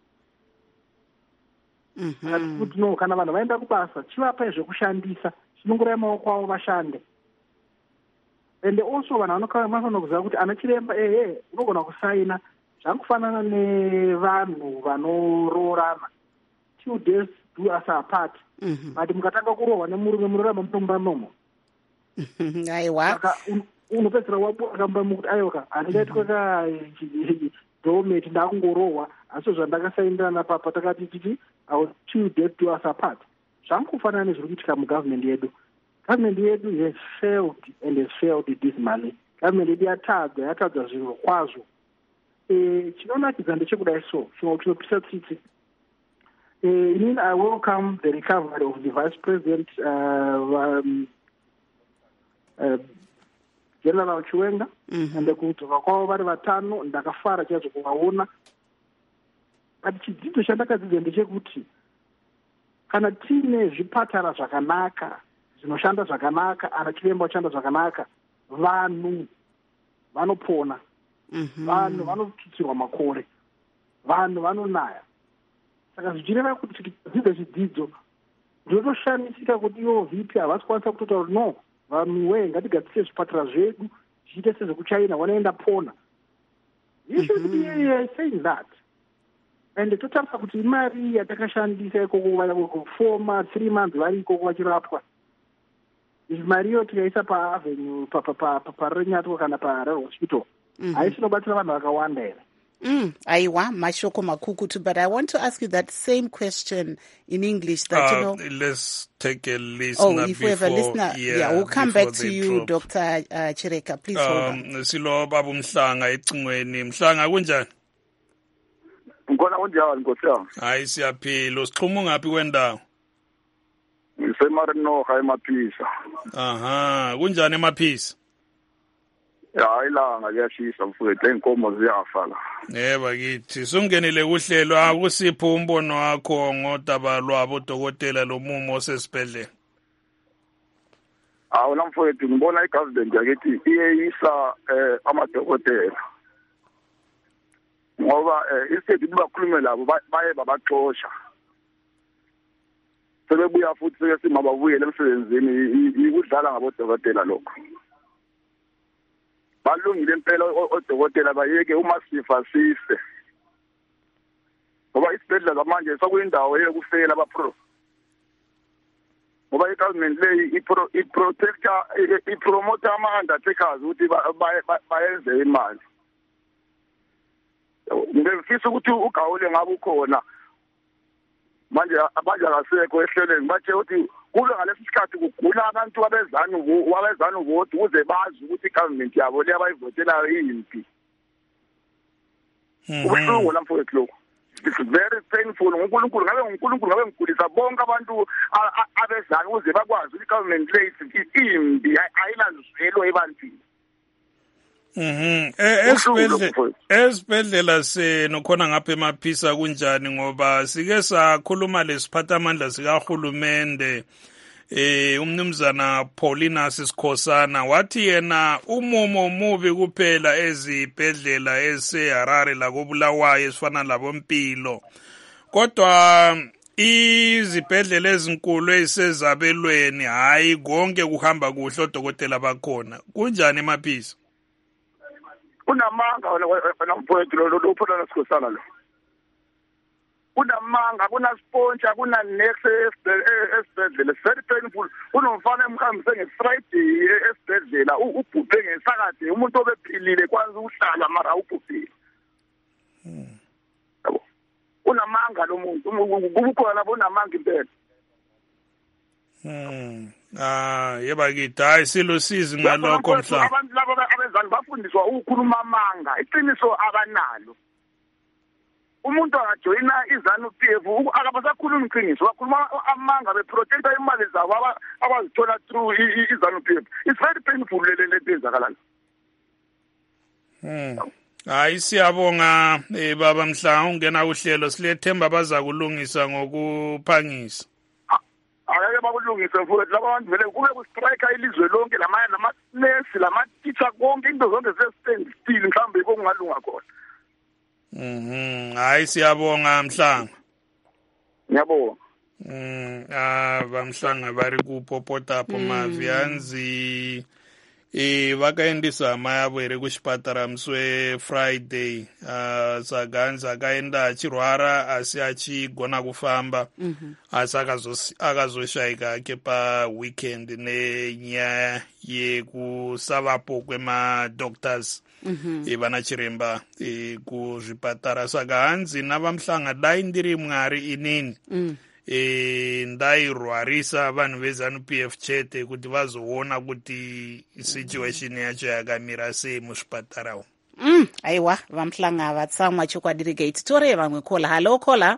Kuti no, kana vanhu vaenda kubasa chivapai zvekushandisa, chinongorai maoko avo vashande. And also vanhu vanofanira kuziva kuti ana chiremba unogona kusaina zvakufanana nevanhu vanororana, 2 days do us apart. But mukatanga kurohwa nemurume munoramba mutomba nomo. Aiwa. Unopedzera wabakamba mukuti ayoka handingaitwa ka dometi ndakungorohwa asi zvandakasaindirana papa takati titi our 2 days do us apart. Zvakufanana nezviri kuitika mugovernment yedu. Government yedu has failed and has failed dismally. Government yedu yatadza zviro kwazvo. Chinonakidza ndechekudai so chinopisa tsitsi. I welcome the recovery of the Vice President General Chiwenga and kudzoka kwavo vari vatano ndakafara chaizvo kuvaona. But chidzidzo chandakadzidza ndechekuti kana tiine zvipatara zvakanaka zvinoshanda zvakanaka, ana chiremba kushanda zvakanaka, vanhu vanopona, vanhu vanotutsirwa makore, vanhu vanonaya. Saka zvichireva kuti tichidza chidzidzo ndinotoshamisika kuti ivo VP havasi kwanisa kutotaura kuti no, vanhuwe ngatigadzise zvipatara zvedu zviite sezvekuchina vanoenda pona. You should be saying that. And totarisa kuti imari yatakashandisa ikoko 4 months 3 months vari ikoko vachirapwa, mari iyo tikaisa paavenue parenyatwa kana paHarare hospital haisinobatsira vanhu vakawanda here. Aiwa, mashoko makukutu, but I want to ask you that same question in English. That let's take a listener. If we have a listener, we'll come back to you, Dr. Chireka. Please hold on. Silo babu Mhlanga ecingweni. Mhlanga kunjani? Ngona kunjani Nkosi? Hayi siyaphila. Usixhuma ngaphi kwendawo? NgiseMarinoha eMaphisa. Aha, kunjani eMaphisa? Ya ilanga liyashisa mfowethu, inkomo ziyafa la. Bakithi sungenile kuhlelo akusipho umbono wakho ngodaba lwabo dokotela lomumo osesibhedlela. Awula mfowethu, ngibona igovernment yakithi iyeyisa amadokotela. Ngoba isethi bakhulume labo baye babaxosha. Sebebuya futhi sesimababuyele emsebenzini ikudlala ngabodokotela lokho. Balungile impela odokotela bayeke uma sifasise. Ngoba isibhedlela manje sekuyindawo yokufela abapro. Ngoba igovernment leyi iprotector ipromote ama-undertakers ukuthi bayenze imali. Ngifisa ukuthi ugawule ngabe ukhona manje abanje akasekho ehlelweni bathe ukuthi kube ngalesi sikhathi kugula abantu wabezana vote ukuze bazi ukuthi igovernment yabo leyabayivotelayo yimpi. Ubuhlungu la mfowethu lokho. It's very painful. uNkulunkulu ngabe ngigulisa bonke abantu abezana ukuze bakwazi ukuthi igovernment le impi ayinazwelo ebantwini. Esibhedlela senokhona ngapha emaphisa kunjani ngoba sike sakhuluma lesiphathamandla sikahulumende umnumzana Paulinus Sikhosana wathi yena umumo mubi kuphela ezibhedlela eseHarare lakobulawayo esifana labompilo kodwa izibhedlela ezinkulu ezisezabelweni hayi konke kuhamba kuhle odokotela bakhona kunjani emaphisa kunamanga wena mfowethu lo Paulinus Sikhosana lo kunamanga kunasponge kuna next esibhedlela very painful kunomfana emhambise ngeFriday esibhedlela ubhubhe ngesakade umuntu obephilile kwanza uhlala mara ubhubhile yabo kunamanga lo muntu kubukhona labo namanga impela yeba kithi hayi silosizi ngalokho mhla abantu labo abezani bafundiswa ukukhuluma amanga iqiniso abanalo umuntu angajoyina iZANU-PF akabasakhuluma iqiniso bakhuluma amanga beprotecta imali zabo abazithola through iZANU-PF it's very painful le ezakalayo hayi siyabonga baba Mhla ungena uhlelo silethemba bazakulungisa ngokuphangisa ayeke bakulungise mfowethu laba bantu vele kube kustrike ilizwe lonke lama-nurse lama-teacher konke into zonke ze-stand still mhlawumbe yiko kungalunga khona hayi siyabonga Mhlanga ngiyabonga Bamhlanga bari kupopotapo mavianzi vakaendisa amai avo here kuchipatara musi weFriday saganzi akaenda achirwara asi achigona kufamba asi akazoshayika ake paweekend nenyaya yekusavapo kwemadoctors vana chiremba kuzvipatara saka hanzi navamhlanga dai ndiri mwari inini ndairwarisa vanhu veZANU-PF chete kuti vazoona kuti situation yacho yakamira sei muzvipatara umu aiwa vamhlanga vatsamwa chokwadirike titore vamwe kola halo kola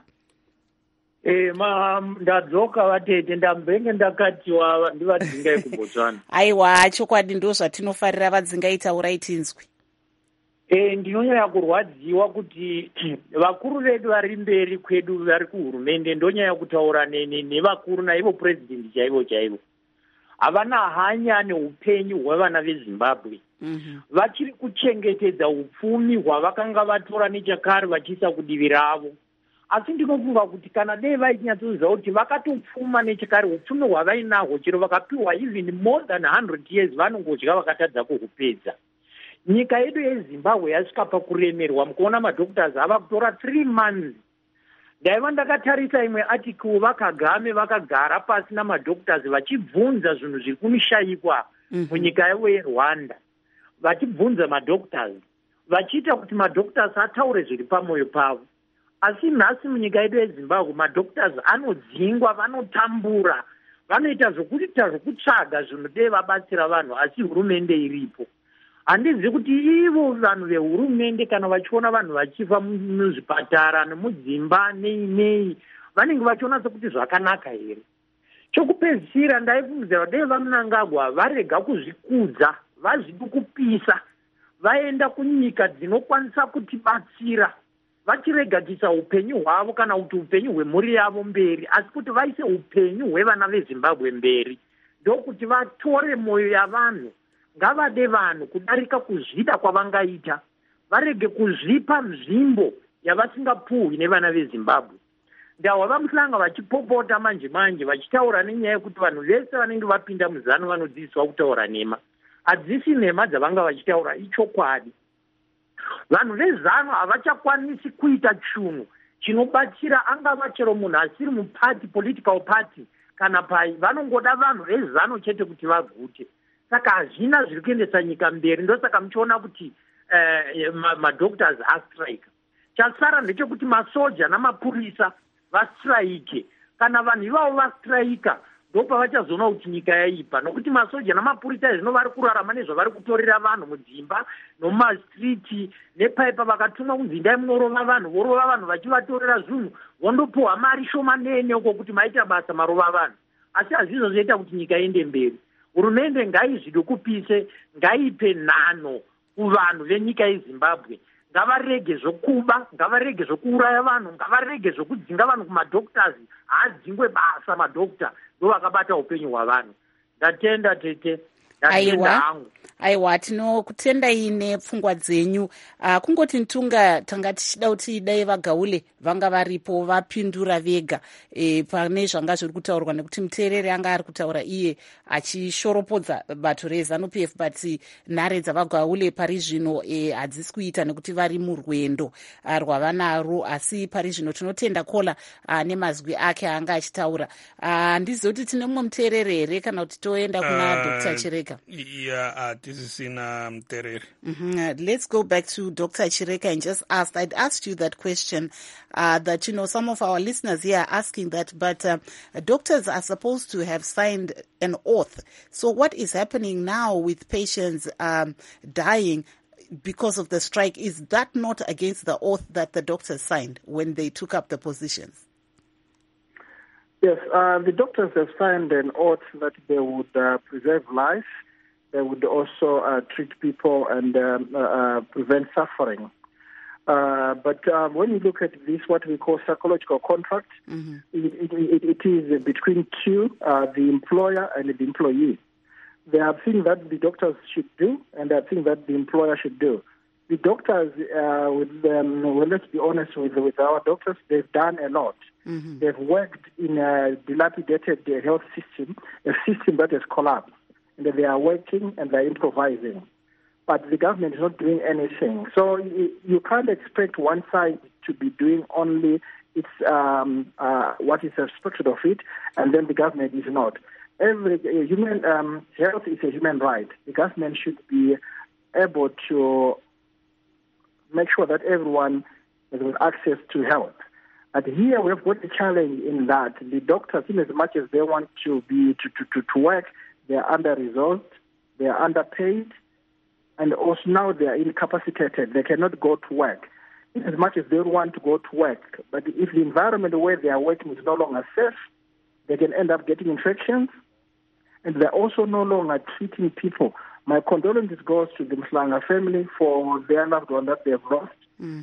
ndadzoka vatete ndambenge ndakatiwa ndivadzingai kuBotswana aiwa chokwadi ndo zvatinofarira vadzingai taurai tinzwi ndinonyanya kurwadziwa kuti vakuru vedu vari mberi kwedu vari kuhurumende ndonyanya kutaura nevakuru naivo purezidendi chaivo havana hanya neupenyu hwevana veZimbabwe vachiri kuchengetedza upfumi hwavakanga vatora nechakare vachiisa kudivi ravo asi ndinofunga kuti kana dei vainyatsoziva kuti vakatopfuma nechakare upfumi hwavainahwo chero vakapiwa even more than 100 years vanongodya vakatadza kuhupedza nyika yedu yeZimbabwe yasvika pakuremerwa mukuona madoctors ava kutora 3 months ndaiva ndakatarisa imwe article vakagame vakagara pasi namadoctors vachibvunza zvinhu zviri kunishayikwa munyika yavo yeRwanda vachibvunza madoctors vachiita kuti madoctors ataure zviri pamwoyo pavo asi nhasi munyika yedu yeZimbabwe madoctors anodzingwa vanotambura vanoita zvokuita zvokutsvaga zvinodei vabatsira vanhu asi hurumende iripo handizivi kuti ivo vanhu vehurumende kana vachiona vanhu vachifa muzvipatara nemudzimba nei vanenge vachiona sekuti zvakanaka here chokupedzisira ndaifungidzira dei vamunangagwa varega kuzvikudza vazvidi kupisa vaenda kunyika dzinokwanisa kutibatsira vachiregatisa upenyu hwavo kana kuti upenyu hwemhuri yavo mberi asi kuti vaise upenyu hwevana veZimbabwe mberi ndokuti vatore mwoyo yavanhu ngavade vanhu kudarika kuzvida kwavangaita varege kuzvipa nzvimbo yavasingapuhwi nevana veZimbabwe ndahwa vamhlanga vachipopota manje vachitaura nenyaya yekuti vanhu vese vanenge vapinda muZANU vanodzidziswa kutaura nhema hadzisi nhema dzavanga vachitaura ichokwadi vanhu veZANU havachakwanisi kuita chinhu chinobatsira angava chero munhu asiri mupati political party kana pai vanongoda vanhu veZANU chete kuti vagute saka hazvina zviri kuendesa nyika mberi ndosaka muchiona kuti madoctors astrike chasara ndechekuti masoja namapurisa vastrike kana vanhu ivavo vastrika ndopavachazoona kuti nyika yaipa nokuti masoja namapurisa zvino vari kurarama nezvavari kutorera vanhu mudzimba nomumastriti nepaipa vakatumwa kunzi ndai munorova vanhu vorova vanhu vachivatorera zvinhu vondopuhwa mari shomanene uko kuti maita basa marova vanhu asi hazvizvo zvoita kuti nyika iende mberi hurumende ngaizvidi kupise ngaipe nhano kuvanhu venyika yezimbabwe ngavarege zvokuba, ngavarege zvokuuraya vanhu, ngavarege zvokudzinga vanhu kumadoctors. Haadzingwe basa madokta ndovakabata upenyu hwavanhu. Ndatenda tete, ndatenda hangu. Aiwa, tinokutendai nepfungwa dzenyu. Kungoti ntunga tanga tichida kuti dai vagaule vanga varipo vapindura vega pane zvanga zviri kutaurwa, nekuti muteereri anga ari kutaura iye achishoropodza bato reZANU-PF, but nhare dzavagaule pari zvino hadzisi kuita nekuti vari murwendo rwavanaro, asi pari zvino tinotenda kola nemazwi ake anga achitaura. Handizivi kuti tine mumwe muteereri here kana kuti toenda kuna Dr. Chireka. Let's go back to Dr. Chireka and just ask. I'd asked you that question that, some of our listeners here are asking that, but doctors are supposed to have signed an oath. So what is happening now with patients dying because of the strike? Is that not against the oath that the doctors signed when they took up the positions? Yes, the doctors have signed an oath that they would preserve life. They would also treat people and prevent suffering. But when you look at this, what we call psychological contract, it is between two, the employer and the employee. There are things that the doctors should do, and there are things that the employer should do. The doctors, let's be honest with our doctors, they've done a lot. They've worked in a dilapidated health system, a system that has collapsed. And they are working and they are improvising. But the government is not doing anything. So you can't expect one side to be doing only its what is expected of it, and then the government is not. Every human health is a human right. The government should be able to make sure that everyone has access to health. But here we have got a challenge in that the doctors, in as much as they want to be to work, they are under-resourced, they are underpaid, and also now they are incapacitated. They cannot go to work. In as much as they want to go to work, but if the environment where they are working is no longer safe, they can end up getting infections, and they're also no longer treating people. My condolences goes to the Mhlanga family for their loved one that they've lost.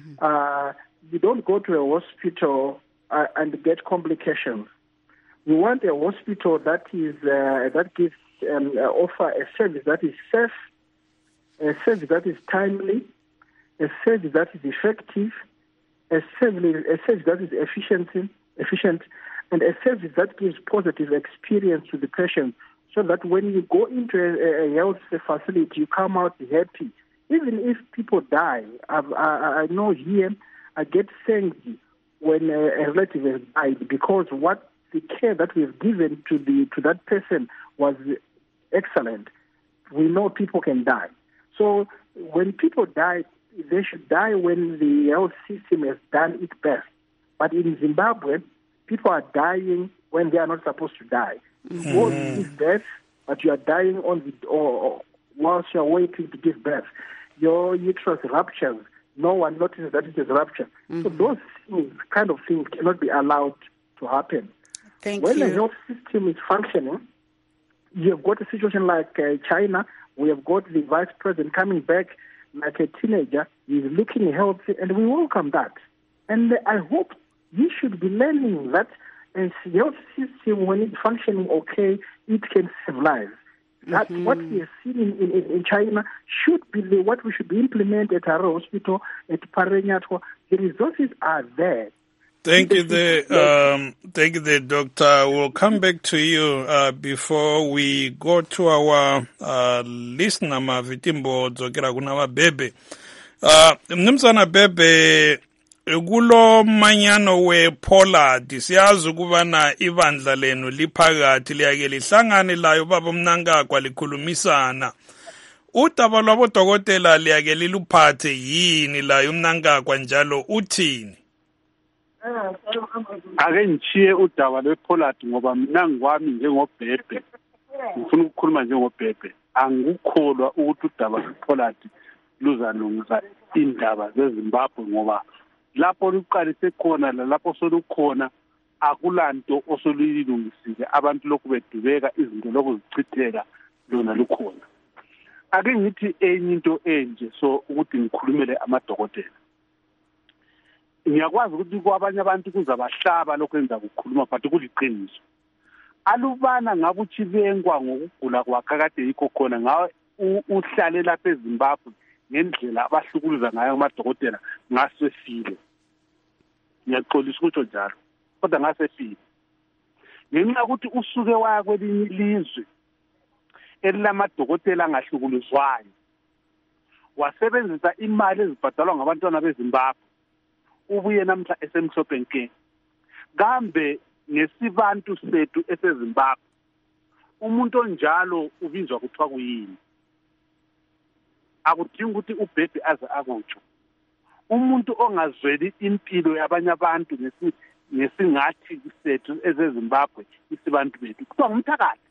You don't go to a hospital and get complications. We want a hospital that is that gives offer a service that is safe, a service that is timely, a service that is effective, a service that is efficient, and a service that gives positive experience to the patient, so that when you go into a health facility, you come out happy. Even if people die, I know here I get thanked when a relative has died, because what the care that we've given to that person was excellent. We know people can die. So when people die, they should die when the health system has done its best. But in Zimbabwe, people are dying when they are not supposed to die. You won't give birth, but you are dying whilst you are waiting to give birth. Your uterus ruptures. No one notices that it is ruptured. So those kind of things cannot be allowed to happen. When the health system is functioning, you have got a situation like China. We have got the vice president coming back like a teenager. He's looking healthy, and we welcome that. And I hope you should be learning that a health system, when it's functioning okay, it can save lives. That's what we have seen in China should be what we should be implemented at our hospital, at Parenyatwa. The resources are there. Thank you, Doctor. We'll come back to you before we go to our listener, Mavitimbo Dzokera Kunava Bebe. Mnumzana Bebe, kulo manyano we-Pollard siyazi ukubana ibandla lenu liphakathi liyake lihlangane layo baba Mnangagwa likhulumisana. Udaba lwabodokotela liyake liluphathe yini layo Mnangagwa njalo uthini? Ake ngichiye udaba lwe-Pollard ngoba mina ngwami njengobhebhe ngifuna ukukhuluma njengobhebhe, angikukholwa ukuthi udaba lwe-Pollard luzalungisa indaba zeZimbabwe, ngoba lapho luqalise khona lapho solukhona akulanto osoluyilungisile, abantu lokhu bedubeka, izinto lokhu zichitheka lona lukhona. ake ngithi enye into enje so ukuthi ngikhulumele amadokotela. Ngiyakwazi ukuthi kwabanye abantu kuzabahlaba lokho enza ukukhuluma but kuliqiniso. Alubana ngabe uchibengwa ngokugula kwakhe kade yikho khona ngawe uhlale lapha eZimbabwe ngendlela abahlukuluza ngayo amadokotela ngasefile. Ngiyaxolisa ukuthi njalo kodwa ngasefile. Ngenxa ukuthi usuke waya kwelinye ilizwe elilamadokotela angahlukuluzwayo wasebenzisa imali ezibhadalwa ngabantwana beZimbabwe ubuye namhla esemhlophe nke. Kambe ngesibantu sethu eseZimbabwe umuntu onjalo ubizwa kuthiwa kuyini? Akudingi ukuthi ubhede aze akutsho. Umuntu ongazweli impilo yabanye abantu ngesingathi sethu ezeZimbabwe isibantu bethu kuthiwa ngumthakathi.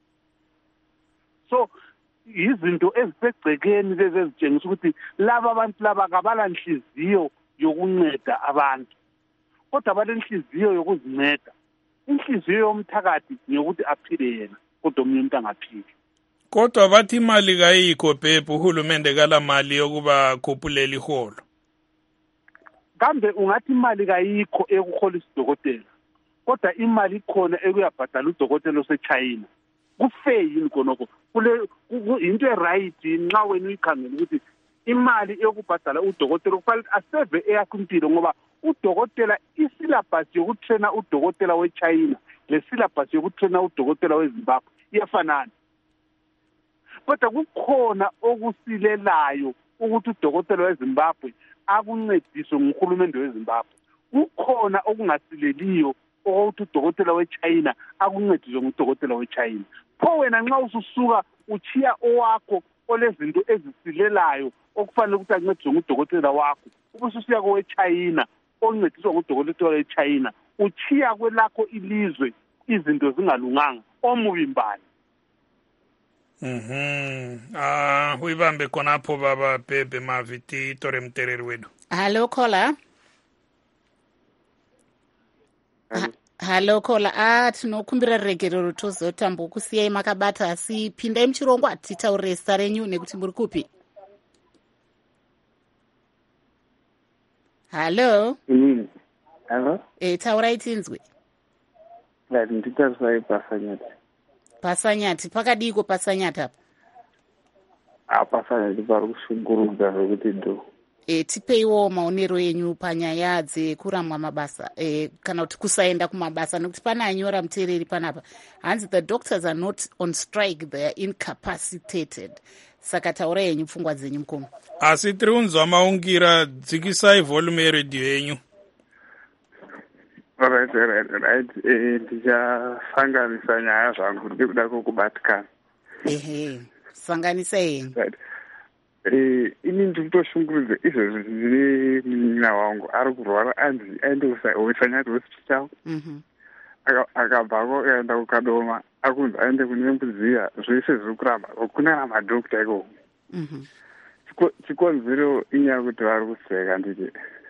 So izinto ezisegcekeni lezi ezitshengisa ukuthi laba abantu laba kabala nhliziyo yokunceda abantu kodwa balenhliziyo yokuzinceda. Inhliziyo yomthakathi ngiyokuthi aphile yena kodwa omunye umuntu angaphili. Kodwa bathi imali kayikho Pepe, uhulumende kala mali yokuba khuphulela iholo. Kambe ungathi imali kayikho ekuholisa udokotela kodwa imali ikhona ekuyabhadala udokotela oseChina. Kufe yini konoko? Kule into eright nxa wena uyikhangela ukuthi imali yokubhadala udokotela kufanele aseve eyakho impilo ngoba udokotela isyllabus yokutraina udokotela weChina lesyllabus yokutraina udokotela weZimbabwe iyafanana. Kodwa kukhona okusilelayo ukuthi udokotela weZimbabwe akuncediswe nguhulumende weZimbabwe. Kukhona okungasileliyo ukuthi udokotela weChina akuncediswe ngudokotela weChina. Pho wena nxa ususuka uchiya owakho olezinto ezisilelayo okufanele ukuthi ancediswe ngudokotela wakho ubususiya koweChina oncediswa ngudokotela weChina uchiya kwelakho ilizwe izinto zingalunganga omubi mbali. Uyibambe khonapho baba Pepe Maviti Tore Mtereri wedu. Hello caller. Hello caller. Tinokumbira regerero tozotambo kusiyai makabata asi pindai muchirongwa atitaurire zita renyu nekuti muri kupi. Hello. Hello. Taurai tinzwe. Nditarisai Pasanyati. Pasanyati pakadiko Pasanyati apa? Pasanyati pari kushungurudza zvekuti ndo. Tipeiwo maonero enyu panyaya dzekuramwa mabasa kana kuti kusaenda kumabasa nekuti pana anyora muteereri panapa hanzi the doctors are not on strike, they are incapacitated. Saka taurai yenyu pfungwa dzenyu mukoma. Asi tiri kunzwa maungira, dzikisai volume yeredhiyo yenyu. Right. Ndichasanganisa nyaya zvangu ndikuda kukubatikana. Sanganisa yenyu. Right. Ini ndikutoshungurudza izvozvo zvine munyina wangu ari kurwara anzi aende kuSanyati hospital. Akabvako akaenda kuKadoma akunzi aende kune Mbudziya zvese zviri kuramba kuna madhokita ikoko. Chikonzero inyaya kuti vari kuseka nditi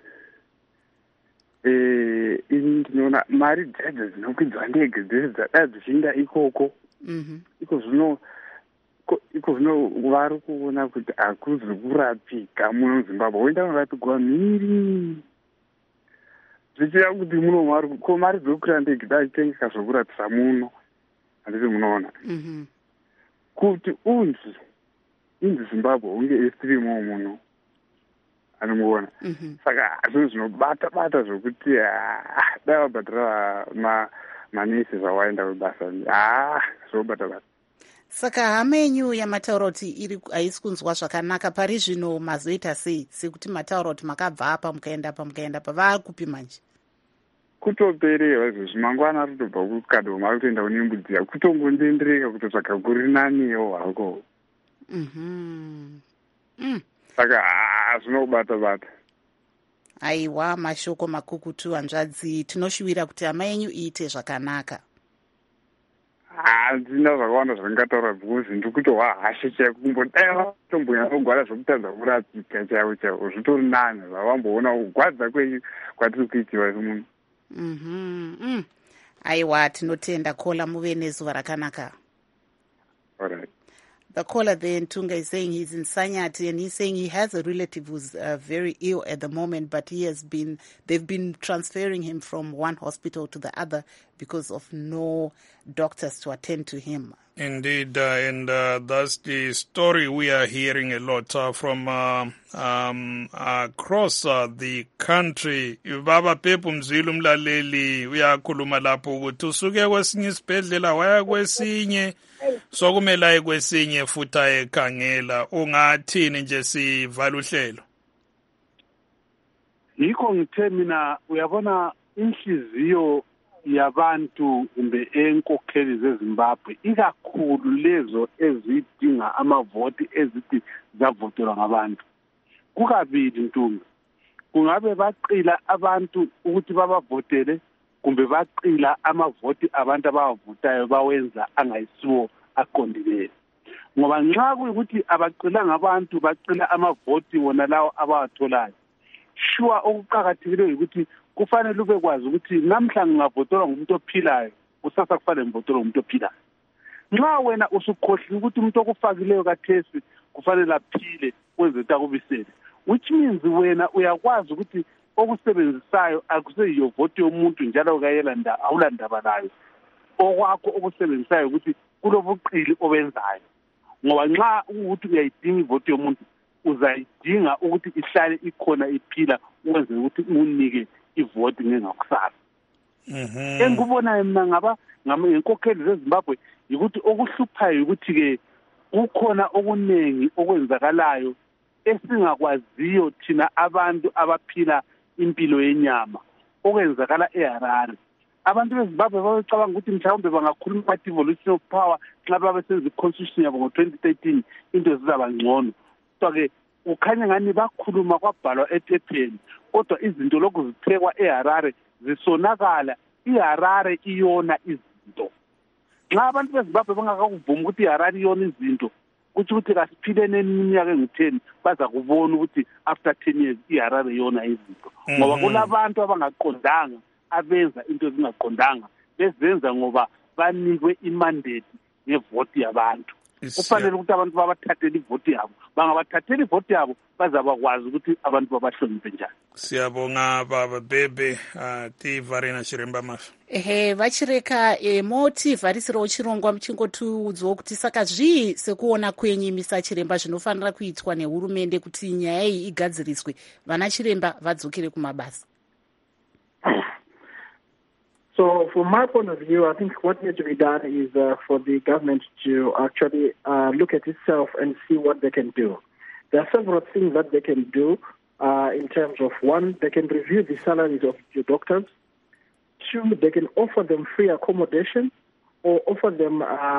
ini ndinoona mari dzadzo dzinokwidzwa ndege dzese dzada dzichiinda ikoko. Iko zvino vari kuona kuti hakuzi kurapika muno muZimbabwe woenda kunorapigwa mhiri zvichira kuti muno ko mari dzokukwira ndege dachitengeka zvokurapisa muno handiti munoona kuti inzi Zimbabwe unge esirimo muno anomuona. Saka zvinhu zvinobata zvokuti dai vabhadhara manesi zvawaenda kubasa zvobata. Saka hama yenyu yamataura kuti haisi kunzwa zvakanaka pari zvino mazoita sei sekuti mataura kuti makabva apa mukaenda apa vaa kupi manje? Kutoperera izvozvo mangwana rotobva kuKadoma kutoenda kune Mbudziya kutongondendereka kutotsvaga kuri naniwo hako. Saka zvinobata. Aiwa, mashoko makukutu hanzvadzi, tinoshuvira kuti hama yenyu iite zvakanaka. Handina zvakawanda zvandingataura bhuzi ndikutohwa hashe chaiko kumbodaiva tombonyatogwara zvokutadza kurapika chaivo zvitori nani zvavamboona kugwadza kwatiri kuitiwa muno. Aiwa, tinotenda kola muve nezuva rakanaka. Alright. The caller there, Ntunga, is saying he's in Sanyati, and he's saying he has a relative who's very ill at the moment, but they've been transferring him from one hospital to the other because of no doctors to attend to him. Indeed, and that's the story we are hearing a lot from across the country. Baba Pepu Mzwilu Mlaleli uyakhuluma lapho ukuthi usuke kwesinye isibhedlela waya kwesinye sokumela ekwesinye futhi ayekhangela. Ungathini nje sivala uhlelo? Yikho ngithe mina uyabona inhliziyo yabantu kumbe enkokheli zeZimbabwe ikakhulu lezo ezidinga amavoti ezithi zavotelwa ngabantu. Kukabili Ntunga, kungabe baqila abantu ukuthi babavotele kumbe baqila amavoti abantu abawavotayo bawenza angayisiwo aqondileyo. Ngoba nxa kuyikuthi abaqilanga abantu baqila amavoti wona lawo abawatholayo, sure okuqakathekileyo ukuthi kufanele ube kwazi ukuthi namhla ngingavotelwa ngumuntu ophilayo, kusasa kufanele ngivotelwe ngumuntu ophilayo. Nxa wena usukhohlile ukuthi umuntu okufakileyo kathesi kufanele aphile wenze takubisele, which means wena uyakwazi ukuthi okusebenzisayo akuseyiyo voti yomuntu njalo kayela awulandaba layo. Okwakho okusebenzisayo ukuthi kulobuqili obenzayo. Ngoba nxa ukuthi uyayidinga ivoti yomuntu, uzayidinga ukuthi ihlale ikhona iphila wenze ukuthi unike ivoti ngengakusasa. Engikubonayo mina ngaba ngenkokheli zeZimbabwe ukuthi okuhluphayo ukuthi ke kukhona okuningi okwenzakalayo esingakwaziyo thina abantu abaphila impilo yenyama okwenzakala eHarare. Abantu beZimbabwe babecabanga ukuthi mhlawumbe bangakhuluma about-evolution of power nxa babesenza i-constitution yabo ngo-2013 into zizaba ngcono. Kodwa-ke ukhanya ngani bakhuluma kwabhalwa ephepheni, kodwa izinto lokhu ziphekwa eHarare zisonakala. iHarare iyona izinto. Nxa abantu beZimbabwe bangakakuvuma ukuthi iHarare iyona izinto, kuthi ukuthi kasiphilene iminyaka engu-10 baza kubona ukuthi after 10 years iHarare iyona izinto. Ngoba kulabantu abangaqondanga abenza into ezingaqondanga, bezenza ngoba banikwe imandate ngevoti yabantu. Kufanele ukuthi abantu babathathele ivoti yabo. Bangabathathela ivoti yabo bazabakwazi ukuthi abantu babahloniphe njani. Siyabonga Baba Bebe tivarina chiremba mafa. Vachireka moti varisiro chirongwa muchingotiudzwa kuti saka zvii sekuona kwenyu misa chiremba zvinofanira kuitwa nehurumende kuti nyaya iyi igadziriswe vana chiremba vadzokere kumabasa. So from my point of view, I think what needs to be done is for the government to actually look at itself and see what they can do. There are several things that they can do in terms of, one, they can review the salaries of your doctors. Two, they can offer them free accommodation or offer them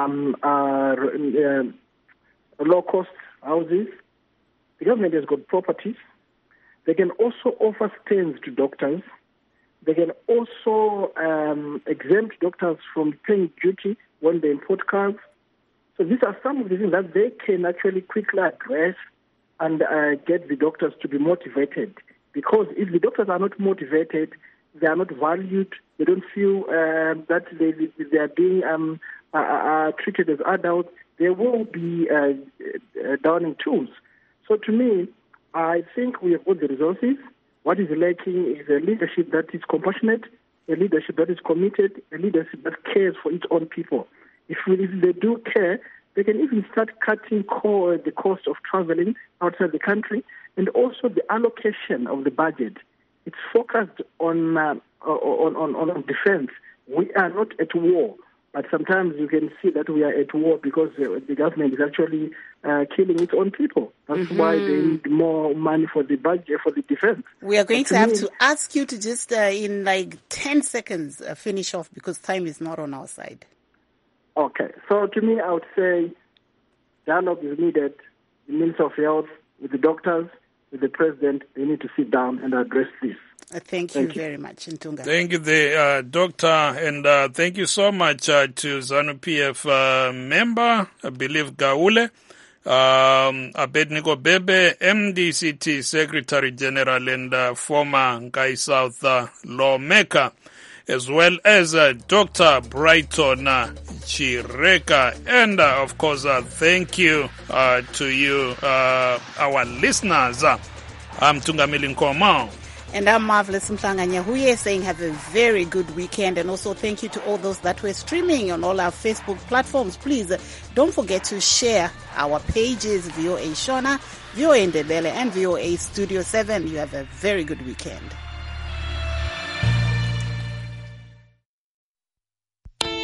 low-cost houses. The government has got properties. They can also offer stands to doctors. They can also exempt doctors from paying duty when they import cars. So these are some of the things that they can actually quickly address and get the doctors to be motivated. Because if the doctors are not motivated, they are not valued, they don't feel that they are being treated as adults, they will be downing tools. So to me, I think we have got the resources. What is lacking is a leadership that is compassionate, a leadership that is committed, a leadership that cares for its own people. If they do care, they can even start cutting the cost of traveling outside the country, and also the allocation of the budget. It's focused on defense. We are not at war, but sometimes you can see that we are at war because the government is actually killing its own people. That's why they need more money for the budget, for the defense. We are going to have to ask you to just, in like 10 seconds, finish off because time is not on our side. Okay. So to me, I would say dialogue is needed. The Minister of Health, with the doctors, with the President, they need to sit down and address this. Thank you very much, Ntunga. Thank you, Doctor, and thank you so much to ZANU-PF member, I believe Gaule, Abednego Bebe, MDCT Secretary General and former Nkai South lawmaker, as well as Dr. Brighton Chireka. And of course, thank you to you, our listeners. I'm Tungamili Nkoma. And I'm Marvelous Mhlanga-Nyahuye saying have a very good weekend. And also thank you to all those that were streaming on all our Facebook platforms. Please don't forget to share our pages, VOA Shona, VOA Ndebele, and VOA Studio 7. You have a very good weekend.